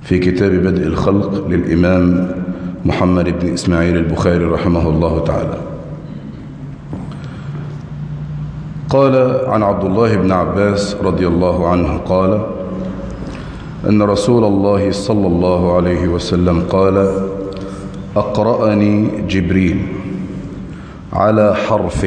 في كتاب بدء الخلق للإمام محمد بن إسماعيل البخاري رحمه الله تعالى. قال عن عبد الله بن عباس رضي الله عنه قال أن رسول الله صلى الله عليه وسلم قال: أقرأني جبريل على حرف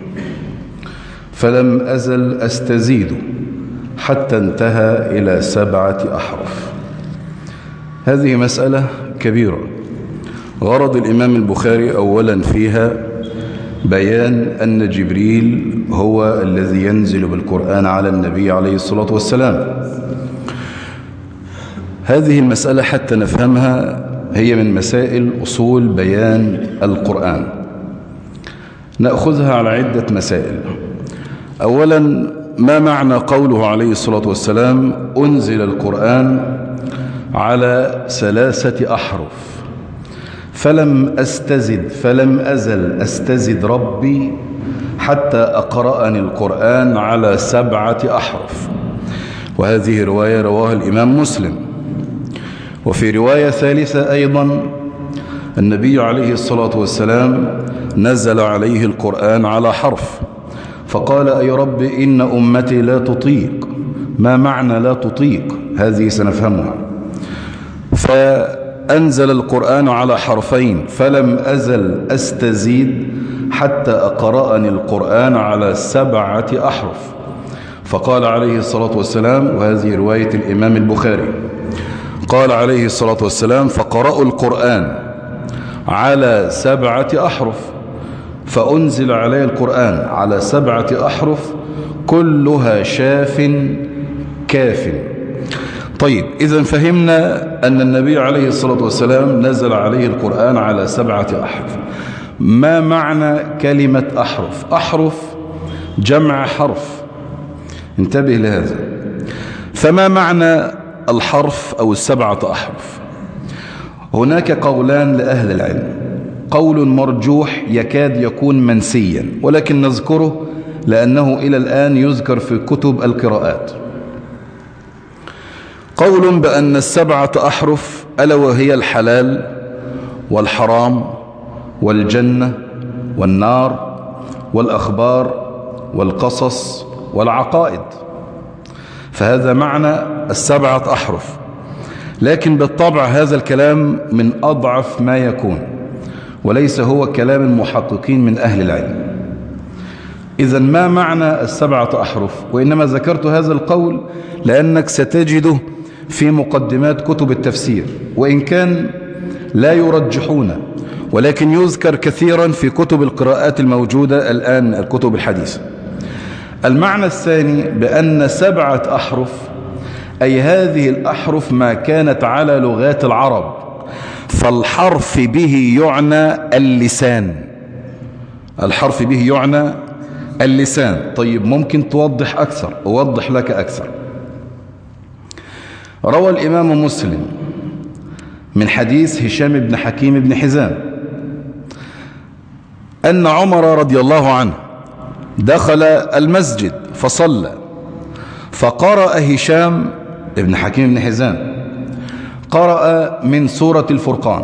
فلم أزل أستزيد حتى انتهى إلى 7 أحرف. هذه مسألة كبيرة، غرض الإمام البخاري أولا فيها بيان أن جبريل هو الذي ينزل بالقرآن على النبي عليه الصلاة والسلام. هذه المسألة حتى نفهمها هي من مسائل أصول بيان القرآن، نأخذها على عدة مسائل. أولا، ما معنى قوله عليه الصلاة والسلام: أنزل القرآن على 3 أحرف فلم أزل أستزد ربي حتى أقرأني القرآن على 7 أحرف. وهذه رواية رواها الإمام مسلم. وفي رواية ثالثة أيضا النبي عليه الصلاة والسلام نزل عليه القرآن على حرف فقال: أي رب إن أمتي لا تطيق. ما معنى لا تطيق؟ هذه سنفهمها. فأنزل القرآن على حرفين فلم أزل أستزيد حتى أقرأني القرآن على 7 أحرف. فقال عليه الصلاة والسلام، وهذه رواية الإمام البخاري، قال عليه الصلاة والسلام: فقرأوا القرآن على 7 أحرف فأنزل عليه القرآن على 7 أحرف كلها شاف كاف. طيب، إذن فهمنا أن النبي عليه الصلاة والسلام نزل عليه القرآن على 7 أحرف. ما معنى كلمة أحرف؟ أحرف جمع حرف، انتبه لهذا. فما معنى الحرف أو 7 أحرف؟ هناك قولان لأهل العلم، قول مرجوح يكاد يكون منسيا ولكن نذكره لأنه إلى الآن يذكر في كتب القراءات. قول بأن 7 أحرف ألا وهي الحلال والحرام والجنة والنار والأخبار والقصص والعقائد، فهذا معنى 7 أحرف. لكن بالطبع هذا الكلام من أضعف ما يكون وليس هو كلام المحققين من أهل العلم. إذن ما معنى 7 أحرف؟ وإنما ذكرت هذا القول لأنك ستجده في مقدمات كتب التفسير، وإن كان لا يرجحون، ولكن يذكر كثيرا في كتب القراءات الموجودة الآن، الكتب الحديثة. المعنى الثاني بأن 7 أحرف أي هذه الأحرف ما كانت على لغات العرب، فالحرف به يعنى اللسان. الحرف به يعنى اللسان. طيب، ممكن توضح أكثر؟ أوضح لك أكثر. روى الإمام مسلم من حديث هشام بن حكيم بن حزام أن عمر رضي الله عنه دخل المسجد فصلى، فقرأ هشام بن حكيم بن حزام قرأ من سورة الفرقان،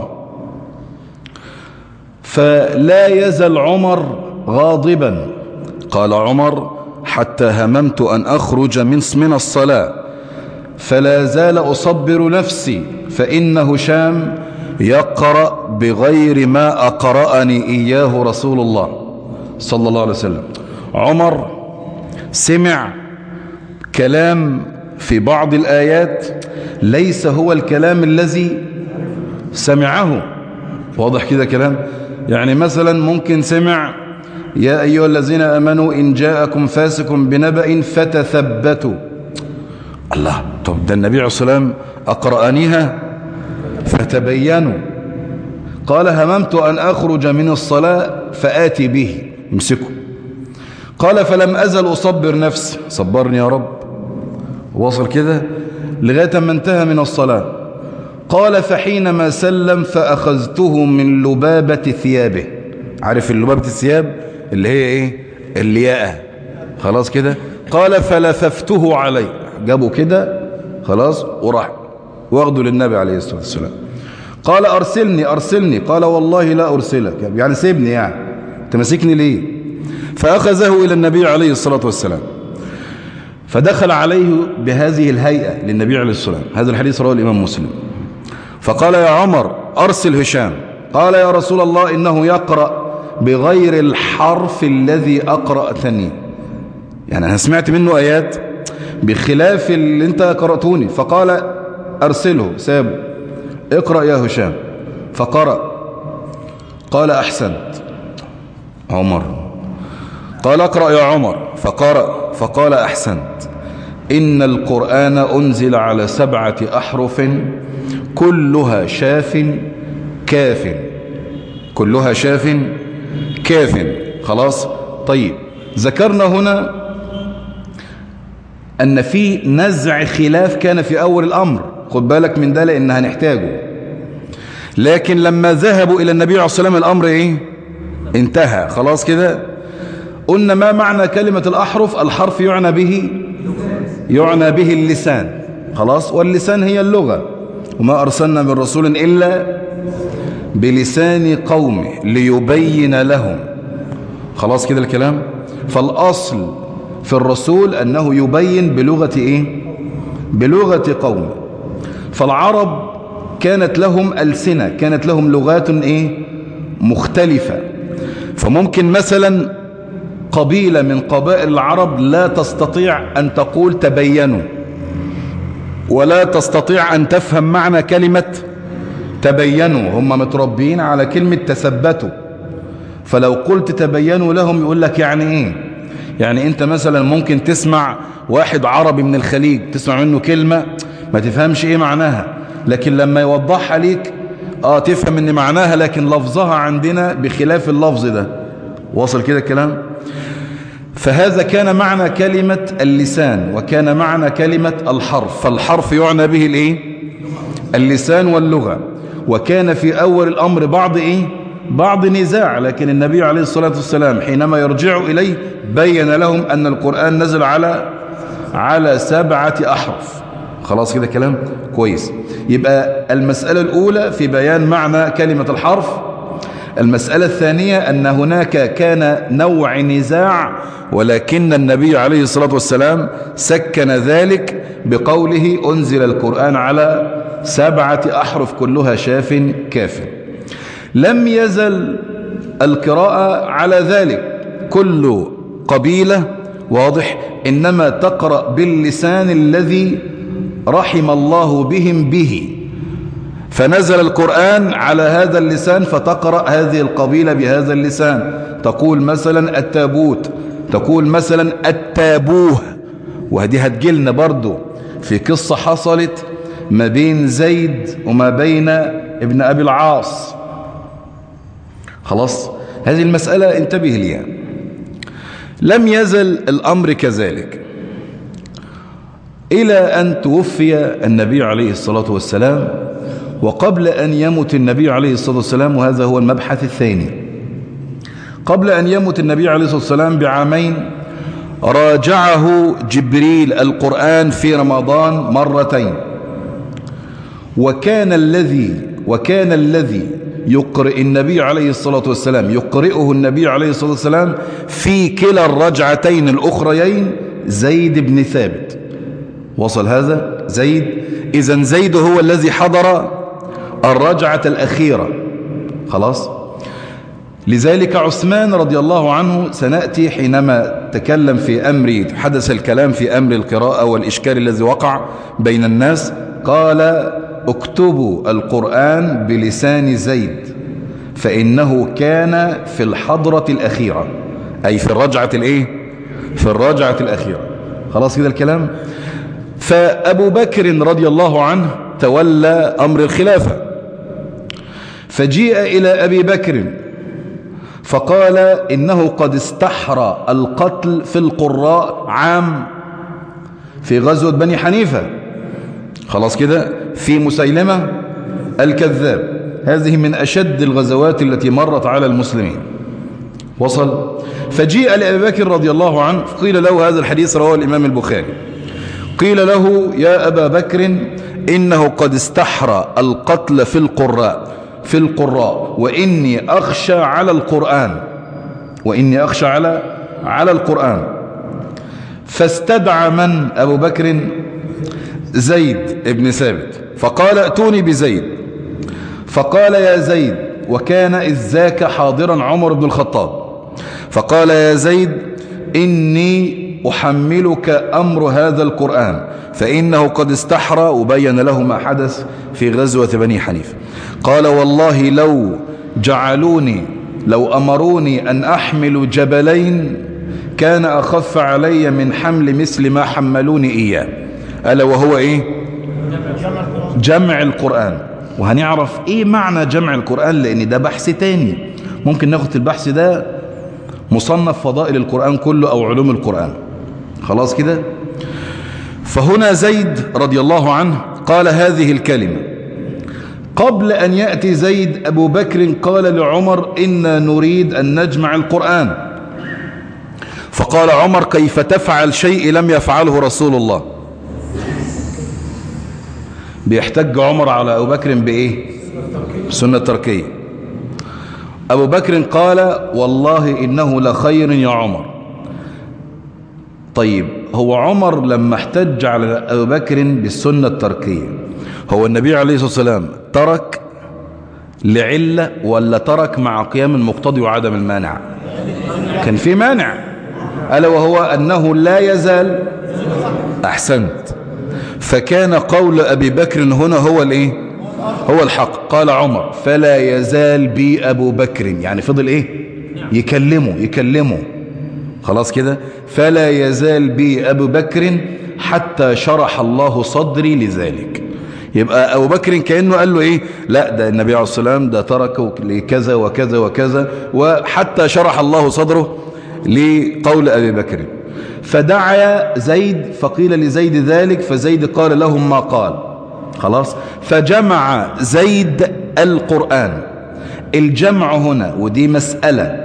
فلا يزل عمر غاضبا. قال عمر: حتى هممت أن أخرج من الصلاة فلا زال أصبر نفسي فإن هشام يقرأ بغير ما أقرأني إياه رسول الله صلى الله عليه وسلم. عمر سمع كلام في بعض الآيات ليس هو الكلام الذي سمعه. واضح كده كلام؟ يعني مثلا ممكن سمع: يا أيها الذين آمنوا إن جاءكم فاسق بنبأ فتثبتوا. الله، طب ده النبي عليه الصلاة والسلام أقرأنيها فتبينوا. قال: هممت أن أخرج من الصلاة فآتي به، امسكه. قال: فلم أزل أصبر نفسي، صبرني يا رب. وصل كده لغاية ما انتهى من الصلاة. قال: فحينما سلم فأخذته من لبابة ثيابه. عارف اللبابة الثياب اللي هي ايه؟ الياقة. خلاص كده. قال: فلففته عليه، جابه كده خلاص وراح واخده للنبي عليه الصلاة والسلام. قال أرسلني. قال والله لا أرسلك، يعني سيبني، يعني أنت ماسكني ليه؟ فأخذه إلى النبي عليه الصلاة والسلام، فدخل عليه بهذه الهيئة للنبي عليه الصلاة والسلام. هذا الحديث رواه الإمام مسلم. فقال يا عمر أرسل هشام. قال يا رسول الله إنه يقرأ بغير الحرف الذي أقرأتني، يعني أنا سمعت منه آيات بخلاف اللي أنت قرأتوني. فقال أرسله، سابه، اقرأ يا هشام. فقرأ. قال أحسنت عمر. قال اقرأ يا عمر. فقرأ. فقال أحسنت. إن القرآن أنزل على 7 أحرف كلها شاف كاف. كلها شاف كاف. خلاص. طيب، ذكرنا هنا أن في نزع خلاف كان في أول الأمر، خد بالك من ده لأن هنحتاجه. لكن لما ذهبوا إلى النبي عليه الصلاة والسلام الأمر إيه؟ انتهى خلاص كده. قلنا ما معنى كلمة الأحرف؟ الحرف يعنى به اللسان، خلاص، واللسان هي اللغة. وما أرسلنا من رسول إلا بلسان قومه ليبين لهم، خلاص كده الكلام. فالأصل في الرسول أنه يبين بلغة إيه؟ بلغة قومه. فالعرب كانت لهم ألسنة، كانت لهم لغات إيه؟ مختلفة. فممكن مثلا قبيلة من قبائل العرب لا تستطيع أن تقول تبينوا، ولا تستطيع أن تفهم معنى كلمة تبينوا، هم متربين على كلمة تثبتوا. فلو قلت تبينوا لهم يقول لك يعني إيه؟ يعني أنت مثلا ممكن تسمع واحد عربي من الخليج تسمع منه كلمة ما تفهمش إيه معناها، لكن لما يوضحها ليك تفهم إن معناها، لكن لفظها عندنا بخلاف اللفظ ده. وصل كده الكلام؟ فهذا كان معنى كلمة اللسان، وكان معنى كلمة الحرف. فالحرف يعنى به الايه؟ اللسان واللغة. وكان في أول الأمر بعض نزاع، لكن النبي عليه الصلاة والسلام حينما يرجع إليه بين لهم أن القرآن نزل على 7 أحرف. خلاص كده كلام كويس. يبقى المسألة الأولى في بيان معنى كلمة الحرف. المسألة الثانية أن هناك كان نوع نزاع، ولكن النبي عليه الصلاة والسلام سكن ذلك بقوله أنزل القرآن على 7 أحرف كلها شاف كاف. لم يزل القراءة على ذلك، كل قبيلة واضح إنما تقرأ باللسان الذي رحم الله بهم به، فنزل القرآن على هذا اللسان فتقرأ هذه القبيلة بهذا اللسان. تقول مثلا التابوت، تقول مثلا التابوه. وهذه هتجيلنا برضو في قصة حصلت ما بين زيد وما بين ابن أبي العاص. خلاص، هذه المسألة انتبه ليها. لم يزل الأمر كذلك إلى أن توفي النبي عليه الصلاة والسلام. وقبل أن يمت النبي عليه الصلاة والسلام، وهذا هو المبحث الثاني، قبل أن يمت النبي عليه الصلاة والسلام بعامين راجعه جبريل القرآن في رمضان مرتين. وكان الذي يقرئ النبي عليه الصلاة والسلام يقرئه النبي عليه الصلاة والسلام في كلا الرجعتين الأخريين زيد بن ثابت. وصل هذا؟ زيد. إذن زيد هو الذي حضر الرجعة الأخيرة. خلاص. لذلك عثمان رضي الله عنه سنأتي حينما تكلم في أمر، حدث الكلام في أمر القراءة والإشكال الذي وقع بين الناس، قال اكتبوا القرآن بلسان زيد فإنه كان في الحضرة الأخيرة، أي في الرجعة في الرجعة الأخيرة. خلاص كده الكلام. فأبو بكر رضي الله عنه تولى أمر الخلافة، فجيء إلى أبي بكر فقال إنه قد استحرى القتل في القراء عام في غزوة بني حنيفة. خلاص كده، في مسيلمة الكذاب. هذه من أشد الغزوات التي مرت على المسلمين. وصل. فجيء لأبي بكر رضي الله عنه قيل له، هذا الحديث رواه الإمام البخاري، قيل له يا أبا بكر إنه قد استحرى القتل في القراء وإني أخشى على القرآن على القرآن. فاستدعى من؟ أبو بكر زيد ابن ثابت، فقال ائتوني بزيد. فقال يا زيد، وكان إذ ذاك حاضرا عمر بن الخطاب، فقال يا زيد إني أحملك أمر هذا القرآن فإنه قد استحرى، وبين له ما حدث في غزوة بني حنيفة. قال والله لو أمروني أن أحمل جبلين كان أخف علي من حمل مثل ما حملوني إياه، ألا وهو إيه؟ جمع القرآن. وهنعرف إيه معنى جمع القرآن، لأن ده بحث تاني، ممكن ناخد البحث ده مصنف فضائل القرآن كله أو علوم القرآن. خلاص كده. فهنا زيد رضي الله عنه قال هذه الكلمة. قبل أن يأتي زيد أبو بكر قال لعمر إنا نريد أن نجمع القرآن. فقال عمر كيف تفعل شيء لم يفعله رسول الله؟ بيحتج عمر على أبو بكر بإيه؟ سنة تركية. أبو بكر قال والله إنه لخير يا عمر. طيب هو عمر لما احتج على أبو بكر بالسنة التركية، هو النبي عليه الصلاة والسلام ترك لعلة ولا ترك مع قيام المقتضي وعدم المانع؟ كان في مانع، ألا وهو أنه لا يزال. أحسنت. فكان قول أبي بكر هنا هو الإيه؟ هو الحق. قال عمر فلا يزال بي أبو بكر، يعني فضل إيه؟ يكلمه. خلاص كده. فلا يزال بي أبو بكر حتى شرح الله صدري لذلك. يبقى أبو بكر كأنه قال له إيه؟ لا ده النبي عليه الصلاة والسلام ده تركه لكذا وكذا وكذا، وحتى شرح الله صدره لقول أبي بكر. فدعا زيد فقيل لزيد ذلك، فزيد قال لهم ما قال. خلاص. فجمع زيد القرآن. الجمع هنا ودي مسألة،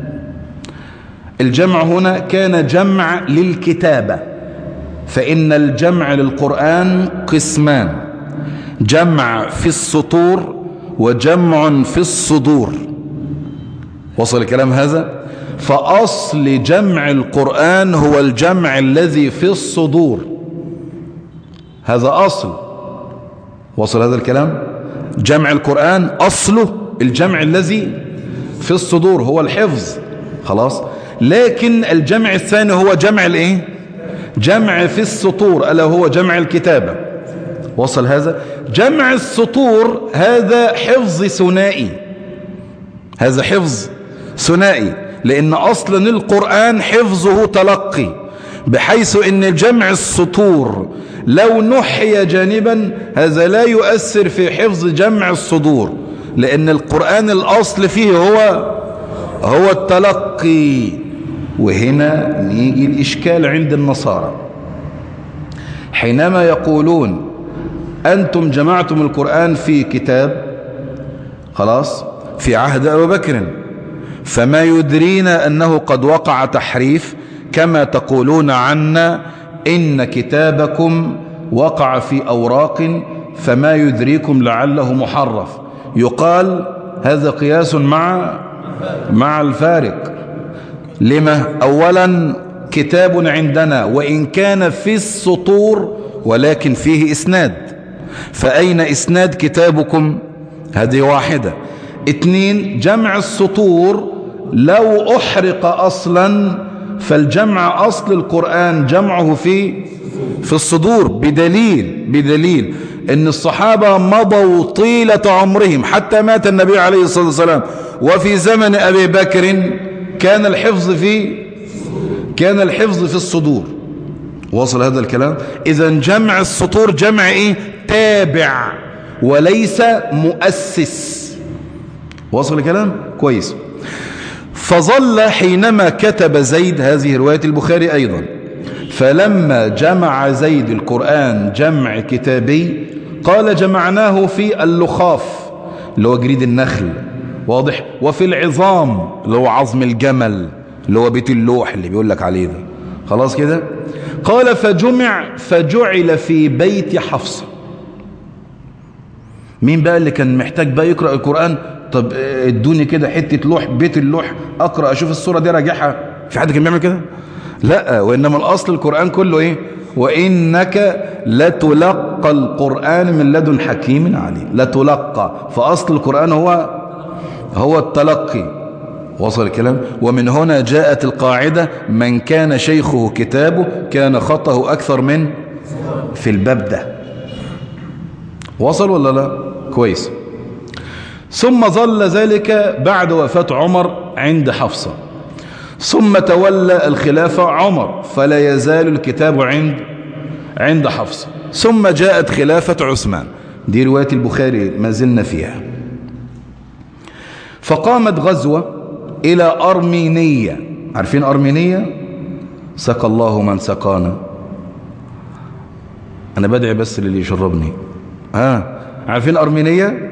الجمع هنا كان جمع للكتابة، فإن الجمع للقرآن قسمان: جمع في السطور وجمع في الصدور. وصل الكلام هذا؟ فأصل جمع القرآن هو الجمع الذي في الصدور، هذا أصل. وصل هذا الكلام؟ جمع القرآن أصله الجمع الذي في الصدور، هو الحفظ. خلاص. لكن الجمع الثاني هو جمع الايه؟ جمع في السطور، ألا هو جمع الكتابة. وصل هذا؟ جمع السطور هذا حفظ ثنائي، هذا حفظ ثنائي، لأن أصلا القرآن حفظه تلقي، بحيث أن الجمع السطور لو نحي جانبا هذا لا يؤثر في حفظ جمع الصدور، لأن القرآن الأصل فيه هو التلقي. وهنا نيجي الإشكال عند النصارى حينما يقولون أنتم جمعتم القرآن في كتاب، خلاص، في عهد أبو بكر، فما يدرينا أنه قد وقع تحريف كما تقولون عنا إن كتابكم وقع في أوراق فما يدريكم لعله محرف. يقال هذا قياس مع الفارق. لما؟ أولا كتاب عندنا وإن كان في السطور ولكن فيه إسناد، فأين إسناد كتابكم؟ هذه واحدة. اثنين، جمع السطور لو أحرق أصلا فالجمع أصل القرآن جمعه في الصدور، بدليل أن الصحابة مضوا طيلة عمرهم حتى مات النبي عليه الصلاة والسلام، وفي زمن أبي بكر كان الحفظ في الصدور. وصل هذا الكلام؟ إذن جمع السطور جمع إيه؟ تابع وليس مؤسس. وصل الكلام؟ كويس. فظل حينما كتب زيد، هذه رواية البخاري أيضا، فلما جمع زيد القرآن جمع كتابي قال جمعناه في اللخاف اللي هو جريد النخل، واضح، وفي العظام اللي هو عظم الجمل اللي هو بيت اللوح اللي بيقول لك عليه ده. خلاص كده. قال فجعل في بيت حفصة. مين بقى اللي كان محتاج بقى يقرأ القرآن؟ طب ادوني كده حتة لوح، بيت اللوح أقرأ أشوف الصورة دي راجعها. في حد كان بيعمل كده؟ لا. وإنما الأصل القرآن كله إيه؟ وإنك لتلقى القرآن من لدن حكيم عليم. لتلقى، فأصل القرآن هو التلقي. وصل الكلام؟ ومن هنا جاءت القاعدة: من كان شيخه كتابه كان خطه أكثر من في الباب ده. وصل ولا لا؟ كويس. ثم ظل ذلك بعد وفاة عمر عند حفصة، ثم تولى الخلافة عمر، فلا يزال الكتاب عند حفصة، ثم جاءت خلافة عثمان. دي رواية البخاري ما زلنا فيها. فقامت غزوة إلى أرمينية. عارفين أرمينية؟ سقى الله من سقانا. أنا بدعي بس للي يشربني. عارفين أرمينية؟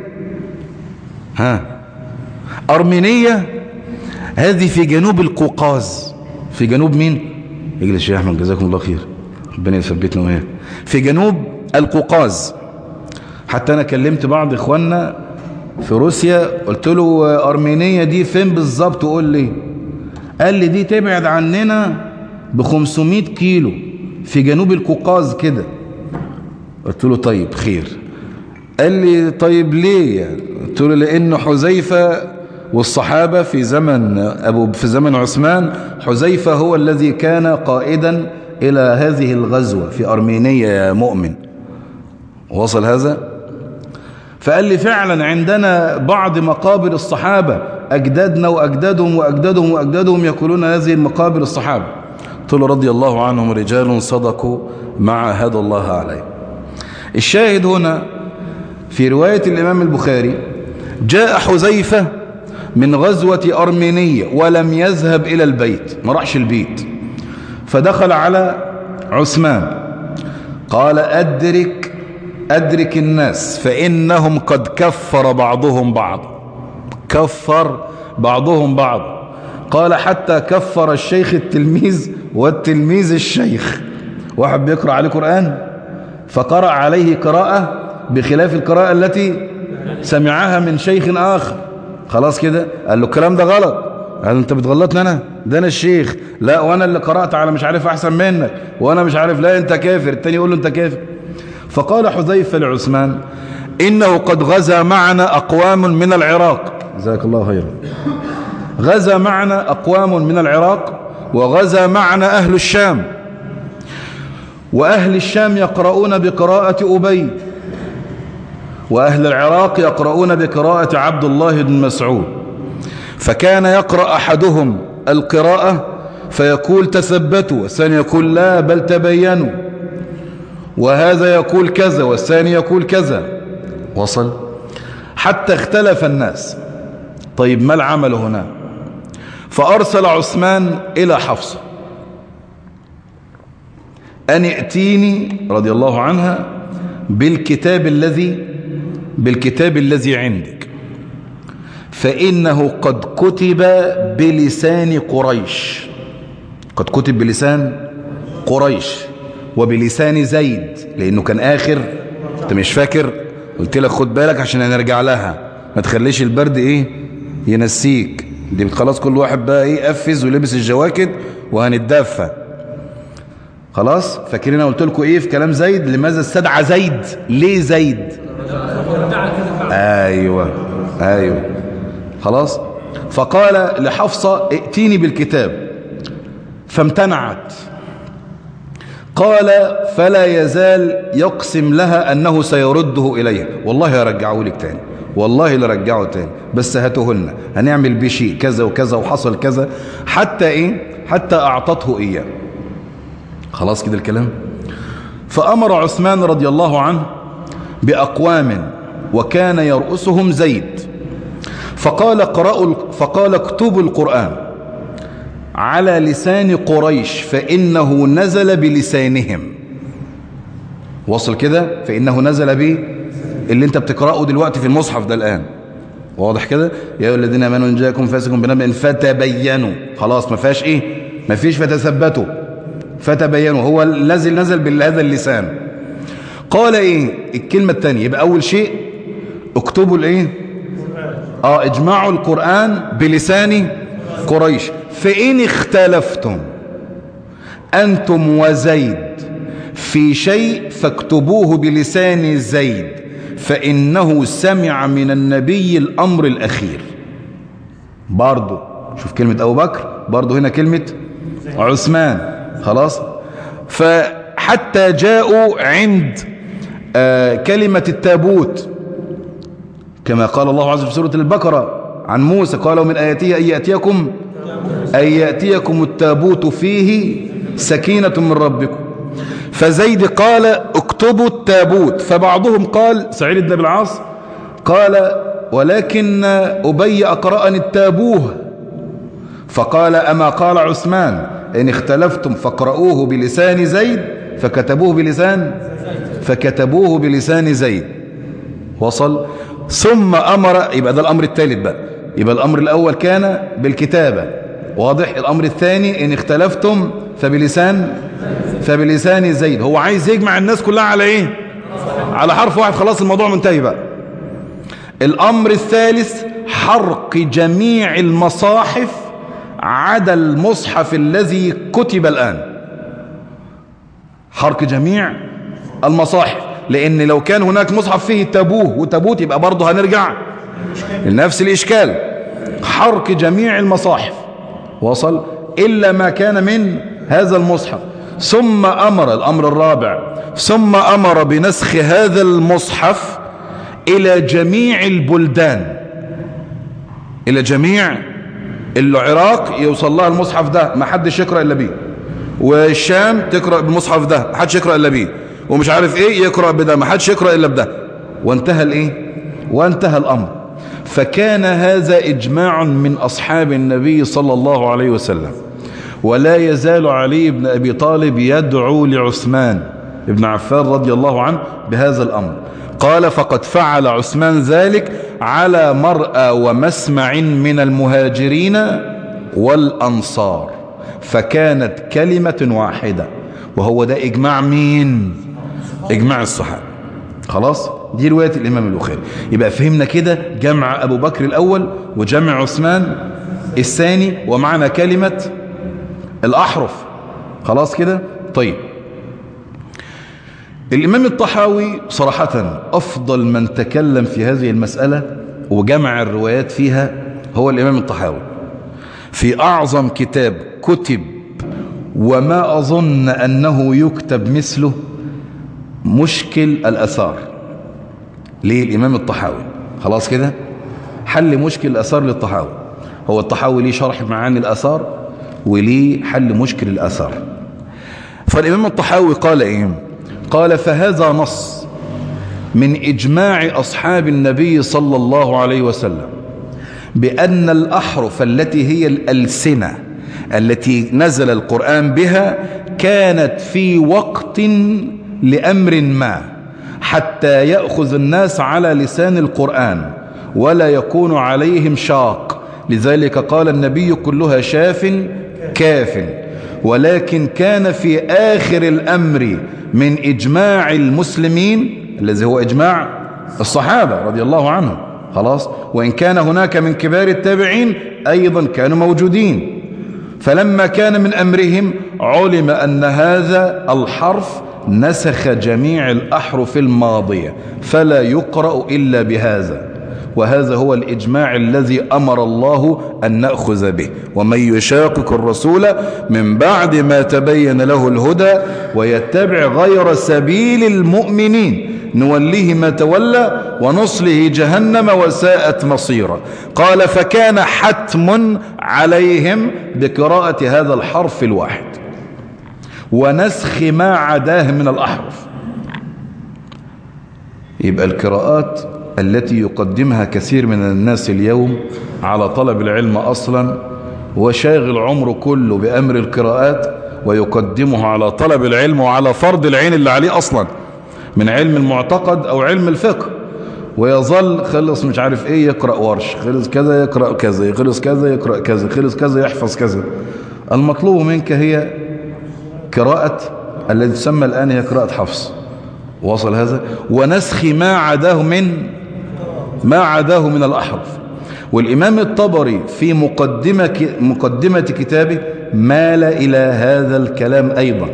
أرمينية هذه في جنوب القوقاز. في جنوب مين؟ اجلس يا أحمد جزاكم الله خير، ربنا يثبتنا وإياك. في جنوب القوقاز. حتى أنا كلمت بعض إخواننا في روسيا، قلت له أرمينية دي فين بالظبط؟ قول لي. قال لي دي تبعد عننا ب500 كيلو في جنوب القوقاز كده. قلت له طيب خير. قال لي طيب ليه يعني؟ قلت له لأن حذيفة والصحابة في زمن عثمان، حذيفة هو الذي كان قائدا إلى هذه الغزوة في أرمينية يا مؤمن. وصل هذا؟ فقال لي فعلا عندنا بعض مقابر الصحابة، أجدادنا وأجدادهم وأجدادهم وأجدادهم يقولون هذه المقابر الصحابة. قلت له رضي الله عنهم رجال صدقوا ما عاهدوا الله عليه. الشاهد هنا في رواية الإمام البخاري: جاء حذيفة من غزوة أرمينية ولم يذهب إلى البيت، ما راحش البيت، فدخل على عثمان قال: أدرك الناس فإنهم قد كفر بعضهم بعض. كفر بعضهم بعض. قال: حتى كفر الشيخ التلميذ والتلميذ الشيخ. واحد بيقرأ عليه قرآن فقرأ عليه قراءة بخلاف القراءة التي سمعها من شيخ آخر. خلاص كده؟ قال له الكلام ده غلط. قال: انت بتغلطني انا؟ ده انا الشيخ. لا، وانا اللي قرأت على مش عارف احسن منك، وانا مش عارف. لا انت كافر. التاني يقول له انت كافر. فقال حذيفة لعثمان: انه قد غزا معنا اقوام من العراق. جزاك الله خيرا. غزا معنا اقوام من العراق، وغزا معنا اهل الشام، واهل الشام يقرؤون بقراءة أبي، وأهل العراق يقرؤون بقراءة عبد الله بن مسعود. فكان يقرأ أحدهم القراءة فيقول تثبتوا، والثاني يقول لا بل تبينوا، وهذا يقول كذا والثاني يقول كذا. وصل حتى اختلف الناس. طيب ما العمل هنا؟ فأرسل عثمان إلى حفصة أن ائتيني رضي الله عنها بالكتاب الذي عندك، فإنه قد كتب بلسان قريش. قد كتب بلسان قريش وبلسان زيد، لأنه كان آخر. أنت مش فاكر؟ قلت لك خد بالك عشان هنرجع لها، ما تخليش البرد ينسيك. دي خلاص كل واحد بقى قفز ولبس الجواكت وهنتدفى. خلاص فاكرين قلت لكم في كلام زيد؟ لماذا استدعى زيد؟ ليه زيد؟ ايوه خلاص. فقال لحفصة ائتيني بالكتاب، فامتنعت. قال: فلا يزال يقسم لها أنه سيرده إليها. والله يرجعه لك تاني، والله لرجعه تاني، بس هاته لنا، هنعمل بشيء كذا وكذا وحصل كذا، حتى أعطته إياه. خلاص كده الكلام. فأمر عثمان رضي الله عنه بأقوام وكان يرؤسهم زيد، فقال اكتبوا القرآن على لسان قريش فإنه نزل بلسانهم. وصل كده؟ فإنه نزل اللي انت بتقرأه دلوقتي في المصحف ده الآن. واضح كده؟ يا أيها الذين آمنوا إن جاءكم فاسق بنبأ فتبينوا. خلاص ما فيهاش ما فيش فتثبتوا، فتبينوا. هو نزل بهذا اللسان. قال الكلمة الثانية. يبقى أول شيء اكتبوا الايه؟ اجمعوا القرآن بلسان قريش. فإن اختلفتم أنتم وزيد في شيء فاكتبوه بلسان زيد فإنه سمع من النبي الأمر الأخير. برضو شوف كلمة أبو بكر، برضو هنا كلمة عثمان. خلاص. فحتى جاءوا عند كلمة التابوت، كما قال الله عز وجل في سورة البقرة عن موسى، قالوا من آياته أن يأتيكم التابوت فيه سكينة من ربكم. فزيد قال اكتبوا التابوت. فبعضهم قال، سعيد بن أبي العاص قال ولكن أبي أقرأني التابوه. فقال أما قال عثمان إن اختلفتم فاقرؤوه بلسان زيد فكتبوه بلسان زيد. وصل. ثم أمر، يبقى ده الأمر الثالث بقى. يبقى الأمر الأول كان بالكتابة، واضح. الأمر الثاني إن اختلفتم فبلسان زيد. هو عايز يجمع الناس كلها على إيه؟ على حرف واحد. خلاص الموضوع منتهي بقى. الأمر الثالث حرق جميع المصاحف عدا المصحف الذي كتب الآن. حرق جميع المصاحف، لأن لو كان هناك مصحف فيه تابوه وتابوت يبقى برضه هنرجع لنفس الإشكال. حرق جميع المصاحف، وصل، إلا ما كان من هذا المصحف. ثم أمر، الأمر الرابع، ثم أمر بنسخ هذا المصحف إلى جميع البلدان، إلى جميع العراق يوصل لها المصحف ده، ما حدش يقرأ إلا بيه. والشام تقرأ بالمصحف ده، ما حدش يقرأ إلا بيه. ومش عارف إيه يقرأ بده، ما حدش يقرأ إلا بده. وانتهى الإيه؟ وانتهى الأمر. فكان هذا إجماع من أصحاب النبي صلى الله عليه وسلم. ولا يزال علي بن أبي طالب يدعو لعثمان بن عفان رضي الله عنه بهذا الأمر. قال فقد فعل عثمان ذلك على مرأى ومسمع من المهاجرين والأنصار، فكانت كلمة واحدة. وهو ده إجماع مين؟ إجماع الصحابة. خلاص. دي رواية الإمام البخاري. يبقى فهمنا كده جمع أبو بكر الأول وجمع عثمان الثاني ومعنى كلمة الأحرف. خلاص كده. طيب، الإمام الطحاوي صراحة أفضل من تكلم في هذه المسألة وجمع الروايات فيها هو الإمام الطحاوي، في أعظم كتاب كتب وما أظن أنه يكتب مثله، مشكل الأثار. ليه الإمام الطحاوي؟ خلاص كده حل مشكل الأثار للطحاوي. هو الطحاوي ليه شرح معاني الأثار وليه حل مشكل الأثار. فالإمام الطحاوي قال إيه؟ قال فهذا نص من إجماع أصحاب النبي صلى الله عليه وسلم بأن الأحرف التي هي الألسنة التي نزل القرآن بها كانت في وقت لأمر ما حتى يأخذ الناس على لسان القرآن ولا يكون عليهم شاق. لذلك قال النبي كلها شاف كاف. ولكن كان في آخر الأمر من إجماع المسلمين الذي هو إجماع الصحابة رضي الله عنهم. خلاص. وإن كان هناك من كبار التابعين أيضا كانوا موجودين. فلما كان من أمرهم علم أن هذا الحرف نسخ جميع الأحرف الماضية فلا يقرأ إلا بهذا. وهذا هو الإجماع الذي أمر الله أن نأخذ به. ومن يشاقق الرسول من بعد ما تبين له الهدى ويتبع غير سبيل المؤمنين نوليه ما تولى ونصله جهنم وساءت مصيرا. قال فكان حتم عليهم بقراءة هذا الحرف الواحد ونسخ ما عداه من الأحرف. يبقى القراءات التي يقدمها كثير من الناس اليوم على طلب العلم أصلا وشاغل عمره كله بأمر القراءات ويقدمه على طلب العلم وعلى فرض العين اللي عليه أصلا من علم المعتقد أو علم الفقه، ويظل خلص مش عارف ايه يقرأ ورش، خلص كذا يقرأ كذا، خلص كذا يقرأ كذا، خلص كذا يحفظ كذا. المطلوب منك هي قراءة الذي تسمى الآن هي قراءة حفظ. وصل هذا؟ ونسخ ما عداه ما عداه من الأحرف. والإمام الطبري في مقدمة كتابه مال إلى هذا الكلام أيضا،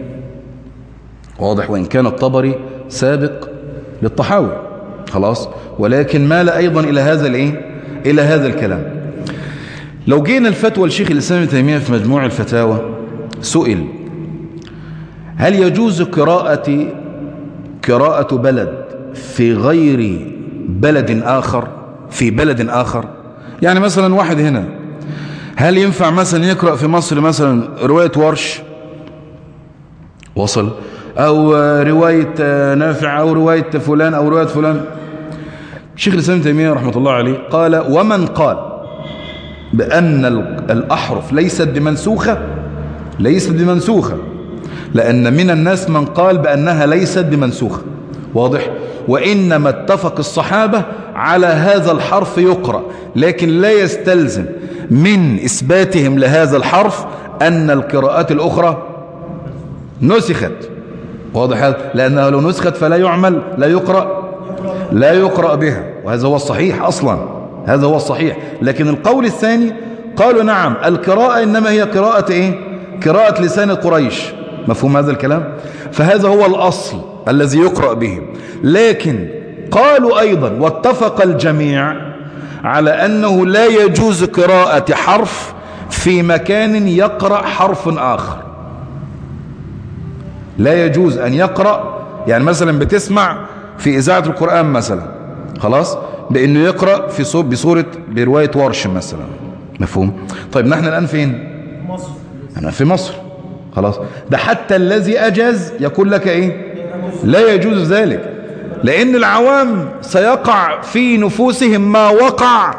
واضح، وإن كان الطبري سابق للطحاوي خلاص، ولكن مال أيضا إلى هذا إلى هذا الكلام. لو جينا الفتوى لشيخ الإسلام ابن تيمية في مجموع الفتاوى، سئل هل يجوز قراءة بلد في غير بلد آخر، في بلد آخر؟ يعني مثلا واحد هنا، هل ينفع مثلا يقرأ في مصر مثلا رواية ورش وصل، أو رواية نافع، أو رواية فلان، أو رواية فلان؟ شيخ الإسلام ابن تيمية رحمة الله عليه قال: ومن قال بأن الأحرف ليست بمنسوخة، لأن من الناس من قال بأنها ليست بمنسوخة، واضح، وإنما اتفق الصحابة على هذا الحرف يقرأ، لكن لا يستلزم من إثباتهم لهذا الحرف أن القراءات الأخرى نسخت، واضح هذا، لأنها لو نسخت فلا يعمل، لا يقرأ بها، وهذا هو الصحيح أصلا، هذا هو الصحيح. لكن القول الثاني قالوا نعم، القراءة إنما هي قراءة لسان قريش، مفهوم هذا الكلام؟ فهذا هو الأصل الذي يقرأ به. لكن قالوا أيضا واتفق الجميع على أنه لا يجوز قراءة حرف في مكان يقرأ حرف آخر، لا يجوز أن يقرأ، يعني مثلا بتسمع في إذاعة القرآن مثلا خلاص، بأنه يقرأ برواية ورش مثلا، مفهوم؟ طيب نحن الآن فين؟ مصر. أنا في مصر خلاص، ده حتى الذي أجاز يقول لك لا يجوز ذلك، لأن العوام سيقع في نفوسهم ما وقع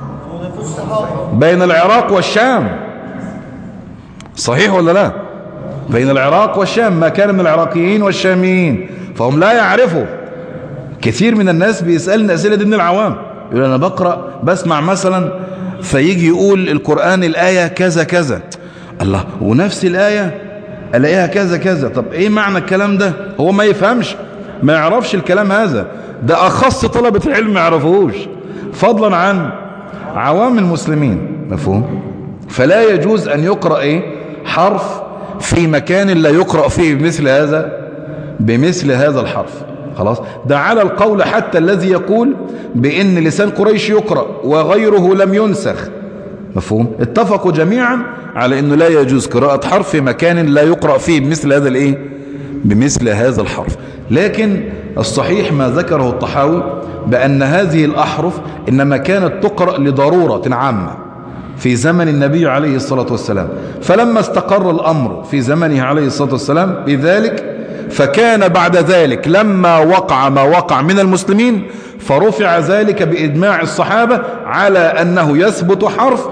بين العراق والشام، صحيح ولا لا؟ بين العراق والشام، ما كان من العراقيين والشاميين، فهم لا يعرفوا. كثير من الناس بيسألني أسئلة دي من العوام، يقول أنا بسمع مثلا فيجي يقول القرآن الآية كذا كذا، الله، ونفس الآية ألاقيها كذا كذا، طب إيه معنى الكلام ده؟ هو ما يفهمش، ما يعرفش الكلام هذا، ده أخص طلبة العلم ما يعرفوش، فضلا عن عوام المسلمين، مفهوم؟ فلا يجوز أن يقرأ حرف في مكان لا يقرأ فيه بمثل هذا الحرف، خلاص. ده على القول حتى الذي يقول بأن لسان قريش يقرأ وغيره لم ينسخ، مفهوم؟ اتفقوا جميعا على أنه لا يجوز قراءة حرف في مكان لا يقرأ فيه بمثل هذا الحرف. لكن الصحيح ما ذكره الطحاوي بأن هذه الأحرف إنما كانت تقرأ لضرورة عامة في زمن النبي عليه الصلاة والسلام، فلما استقر الأمر في زمنه عليه الصلاة والسلام بذلك، فكان بعد ذلك لما وقع ما وقع من المسلمين، فرفع ذلك بإجماع الصحابة على أنه يثبت حرف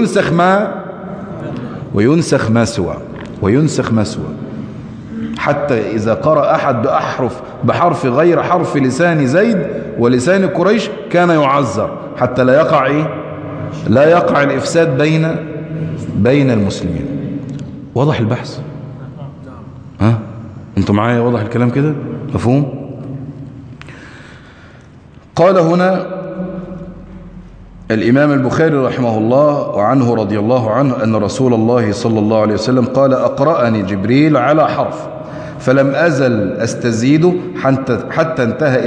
وينسخ ما سوى، حتى إذا قرأ أحد بحرف غير حرف لسان زيد ولسان قريش كان يعذر، حتى لا يقع الإفساد بين المسلمين. واضح البحث؟ انتم معايا؟ واضح الكلام كده؟ مفهوم؟ قال هنا الإمام البخاري رحمه الله وعنه رضي الله عنه أن رسول الله صلى الله عليه وسلم قال: أقرأني جبريل على حرف فلم أزل أستزيده حتى انتهى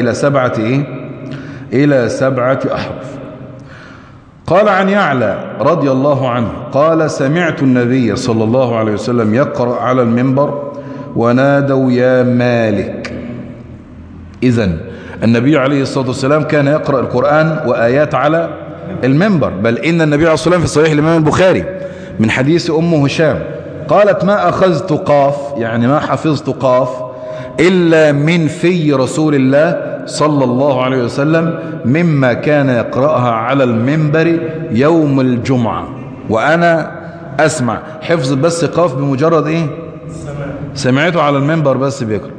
إلى سبعة أحرف. قال عن يعلى رضي الله عنه قال: سمعت النبي صلى الله عليه وسلم يقرأ على المنبر ونادوا يا مالك. إذن النبي عليه الصلاة والسلام كان يقرأ القرآن وآيات على المنبر، بل إن النبي عليه الصلاة والسلام في صحيح الإمام البخاري من حديث أم هشام قالت: ما أخذت قاف، يعني ما حفظت قاف، إلا من في رسول الله صلى الله عليه وسلم مما كان يقرأها على المنبر يوم الجمعة، وأنا أسمع حفظ بس قاف بمجرد سمعته على المنبر بس بيقرأ.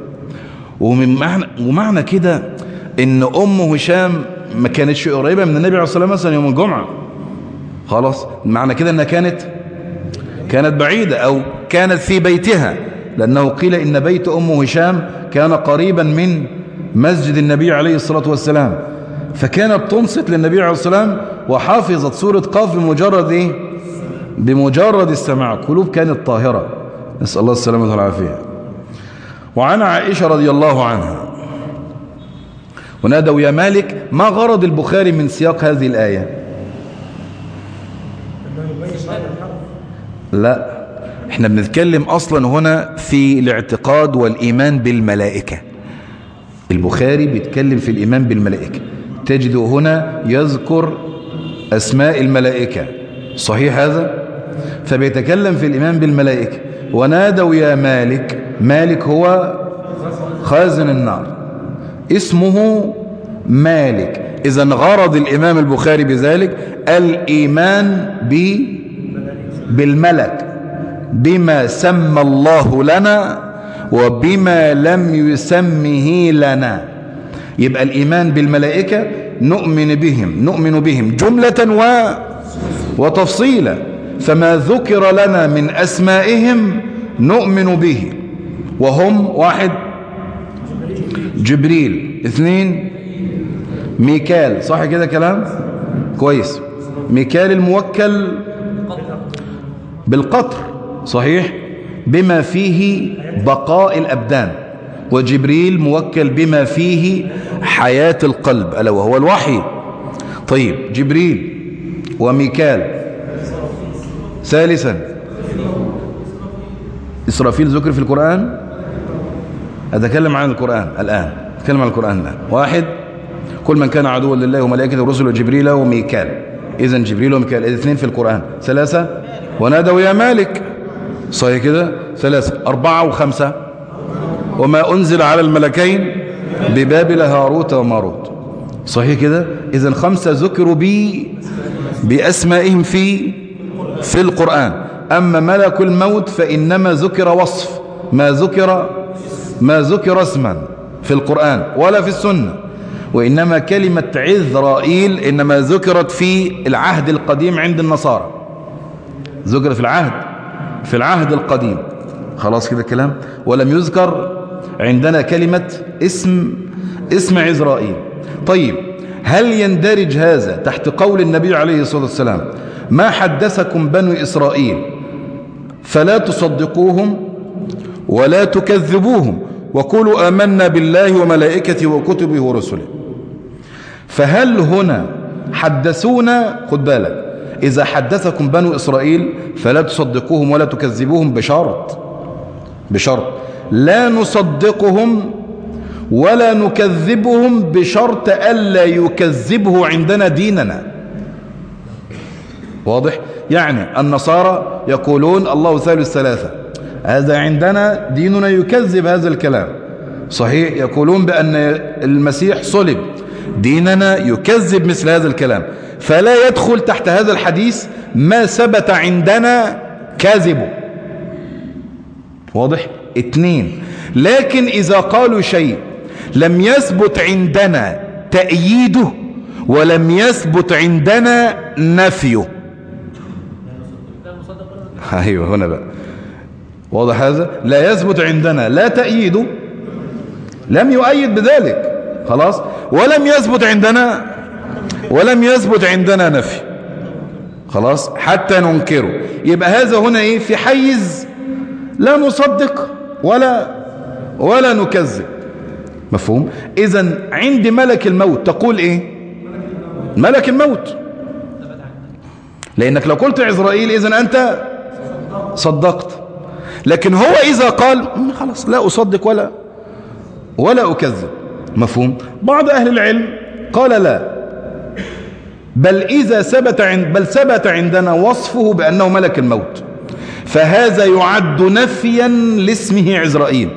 ومعنى كده إن أم هشام ما كانتش قريبة من النبي عليه الصلاة والسلام مثلا يوم الجمعة، خلاص، معنى كده أنها كانت بعيدة أو كانت في بيتها، لأنه قيل إن بيت أم هشام كان قريبا من مسجد النبي عليه الصلاة والسلام، فكانت تنصت للنبي عليه الصلاة والسلام وحافظت سورة قاف بمجرد إيه؟ بمجرد السماع. قلوب كانت طاهرة، نسأل الله السلامة والعافية. وعن عائشة رضي الله عنها ونادوا يا مالك. ما غرض البخاري من سياق هذه الآية؟ لا، احنا بنتكلم أصلا هنا في الاعتقاد والإيمان بالملائكة. البخاري بيتكلم في الإيمان بالملائكة، تجد هنا يذكر أسماء الملائكة، صحيح هذا؟ فبيتكلم في الإيمان بالملائكة. ونادوا يا مالك. مالك هو خازن النار، اسمه مالك. إذن غرض الإمام البخاري بذلك الإيمان بالملك، بما سمى الله لنا وبما لم يسمه لنا. يبقى الإيمان بالملائكة نؤمن بهم جملة وتفصيلا. فما ذكر لنا من أسمائهم نؤمن به، وهم: 1 جبريل، 2 ميكال، صح كده كلام كويس. ميكال الموكل بالقطر، صحيح، بما فيه بقاء الأبدان، وجبريل موكل بما فيه حياة القلب ألا وهو الوحي. طيب، جبريل وميكال. ثالثا إسرافيل ذكر في القرآن. أتكلم عن القرآن الآن، أتكلم عن القرآن الآن. 1 كل من كان عدوا لله وملائكته ورسله وجبريل وميكال. إذن جبريل وميكال. 2 في القرآن. 3 ونادوا يا مالك، صحيح كده. 3 4 و5 وما أنزل على الملكين ببابل هاروت وماروت، صحيح كده. إذن 5 ذكروا بأسمائهم في القرآن. أما ملك الموت فإنما ذكر وصف، ما ذكر اسما في القرآن ولا في السنة. وإنما كلمة عزرائيل إنما ذكرت في العهد القديم عند النصارى، ذكر في العهد القديم، خلاص كده الكلام. ولم يذكر عندنا كلمة اسم عزرائيل. طيب، هل يندرج هذا تحت قول النبي عليه الصلاة والسلام: ما حدثكم بنو إسرائيل فلا تصدقوهم ولا تكذبوهم وقولوا آمنا بالله وملائكته وكتبه ورسله؟ فهل هنا حدثونا، خد بالك، إذا حدثكم بنو إسرائيل فلا تصدقوهم ولا تكذبوهم بشرط لا نصدقهم ولا نكذبهم، بشرط ألا يكذبه عندنا ديننا. واضح؟ يعني النصارى يقولون الله ثالث ثلاثة، هذا عندنا ديننا يكذب هذا الكلام، صحيح. يقولون بأن المسيح صلب، ديننا يكذب مثل هذا الكلام. فلا يدخل تحت هذا الحديث ما ثبت عندنا كاذبه. واضح؟ 2 لكن إذا قالوا شيء لم يثبت عندنا تأييده ولم يثبت عندنا نفيه، ايوه هنا بقى واضح هذا. لا يثبت عندنا لا تأييده، لم يؤيد بذلك، خلاص، ولم يثبت عندنا نفي، خلاص، حتى ننكره. يبقى هذا هنا ايه؟ في حيز لا نصدق ولا نكذب، مفهوم؟ اذن عند ملك الموت تقول ايه؟ ملك الموت، لانك لو قلت عزرائيل اذن انت صدقت. لكن هو اذا قال خلاص لا اصدق ولا اكذب، مفهوم؟ بعض اهل العلم قال لا، بل ثبت عندنا وصفه بانه ملك الموت، فهذا يعد نفيا لاسمه عزرائيل،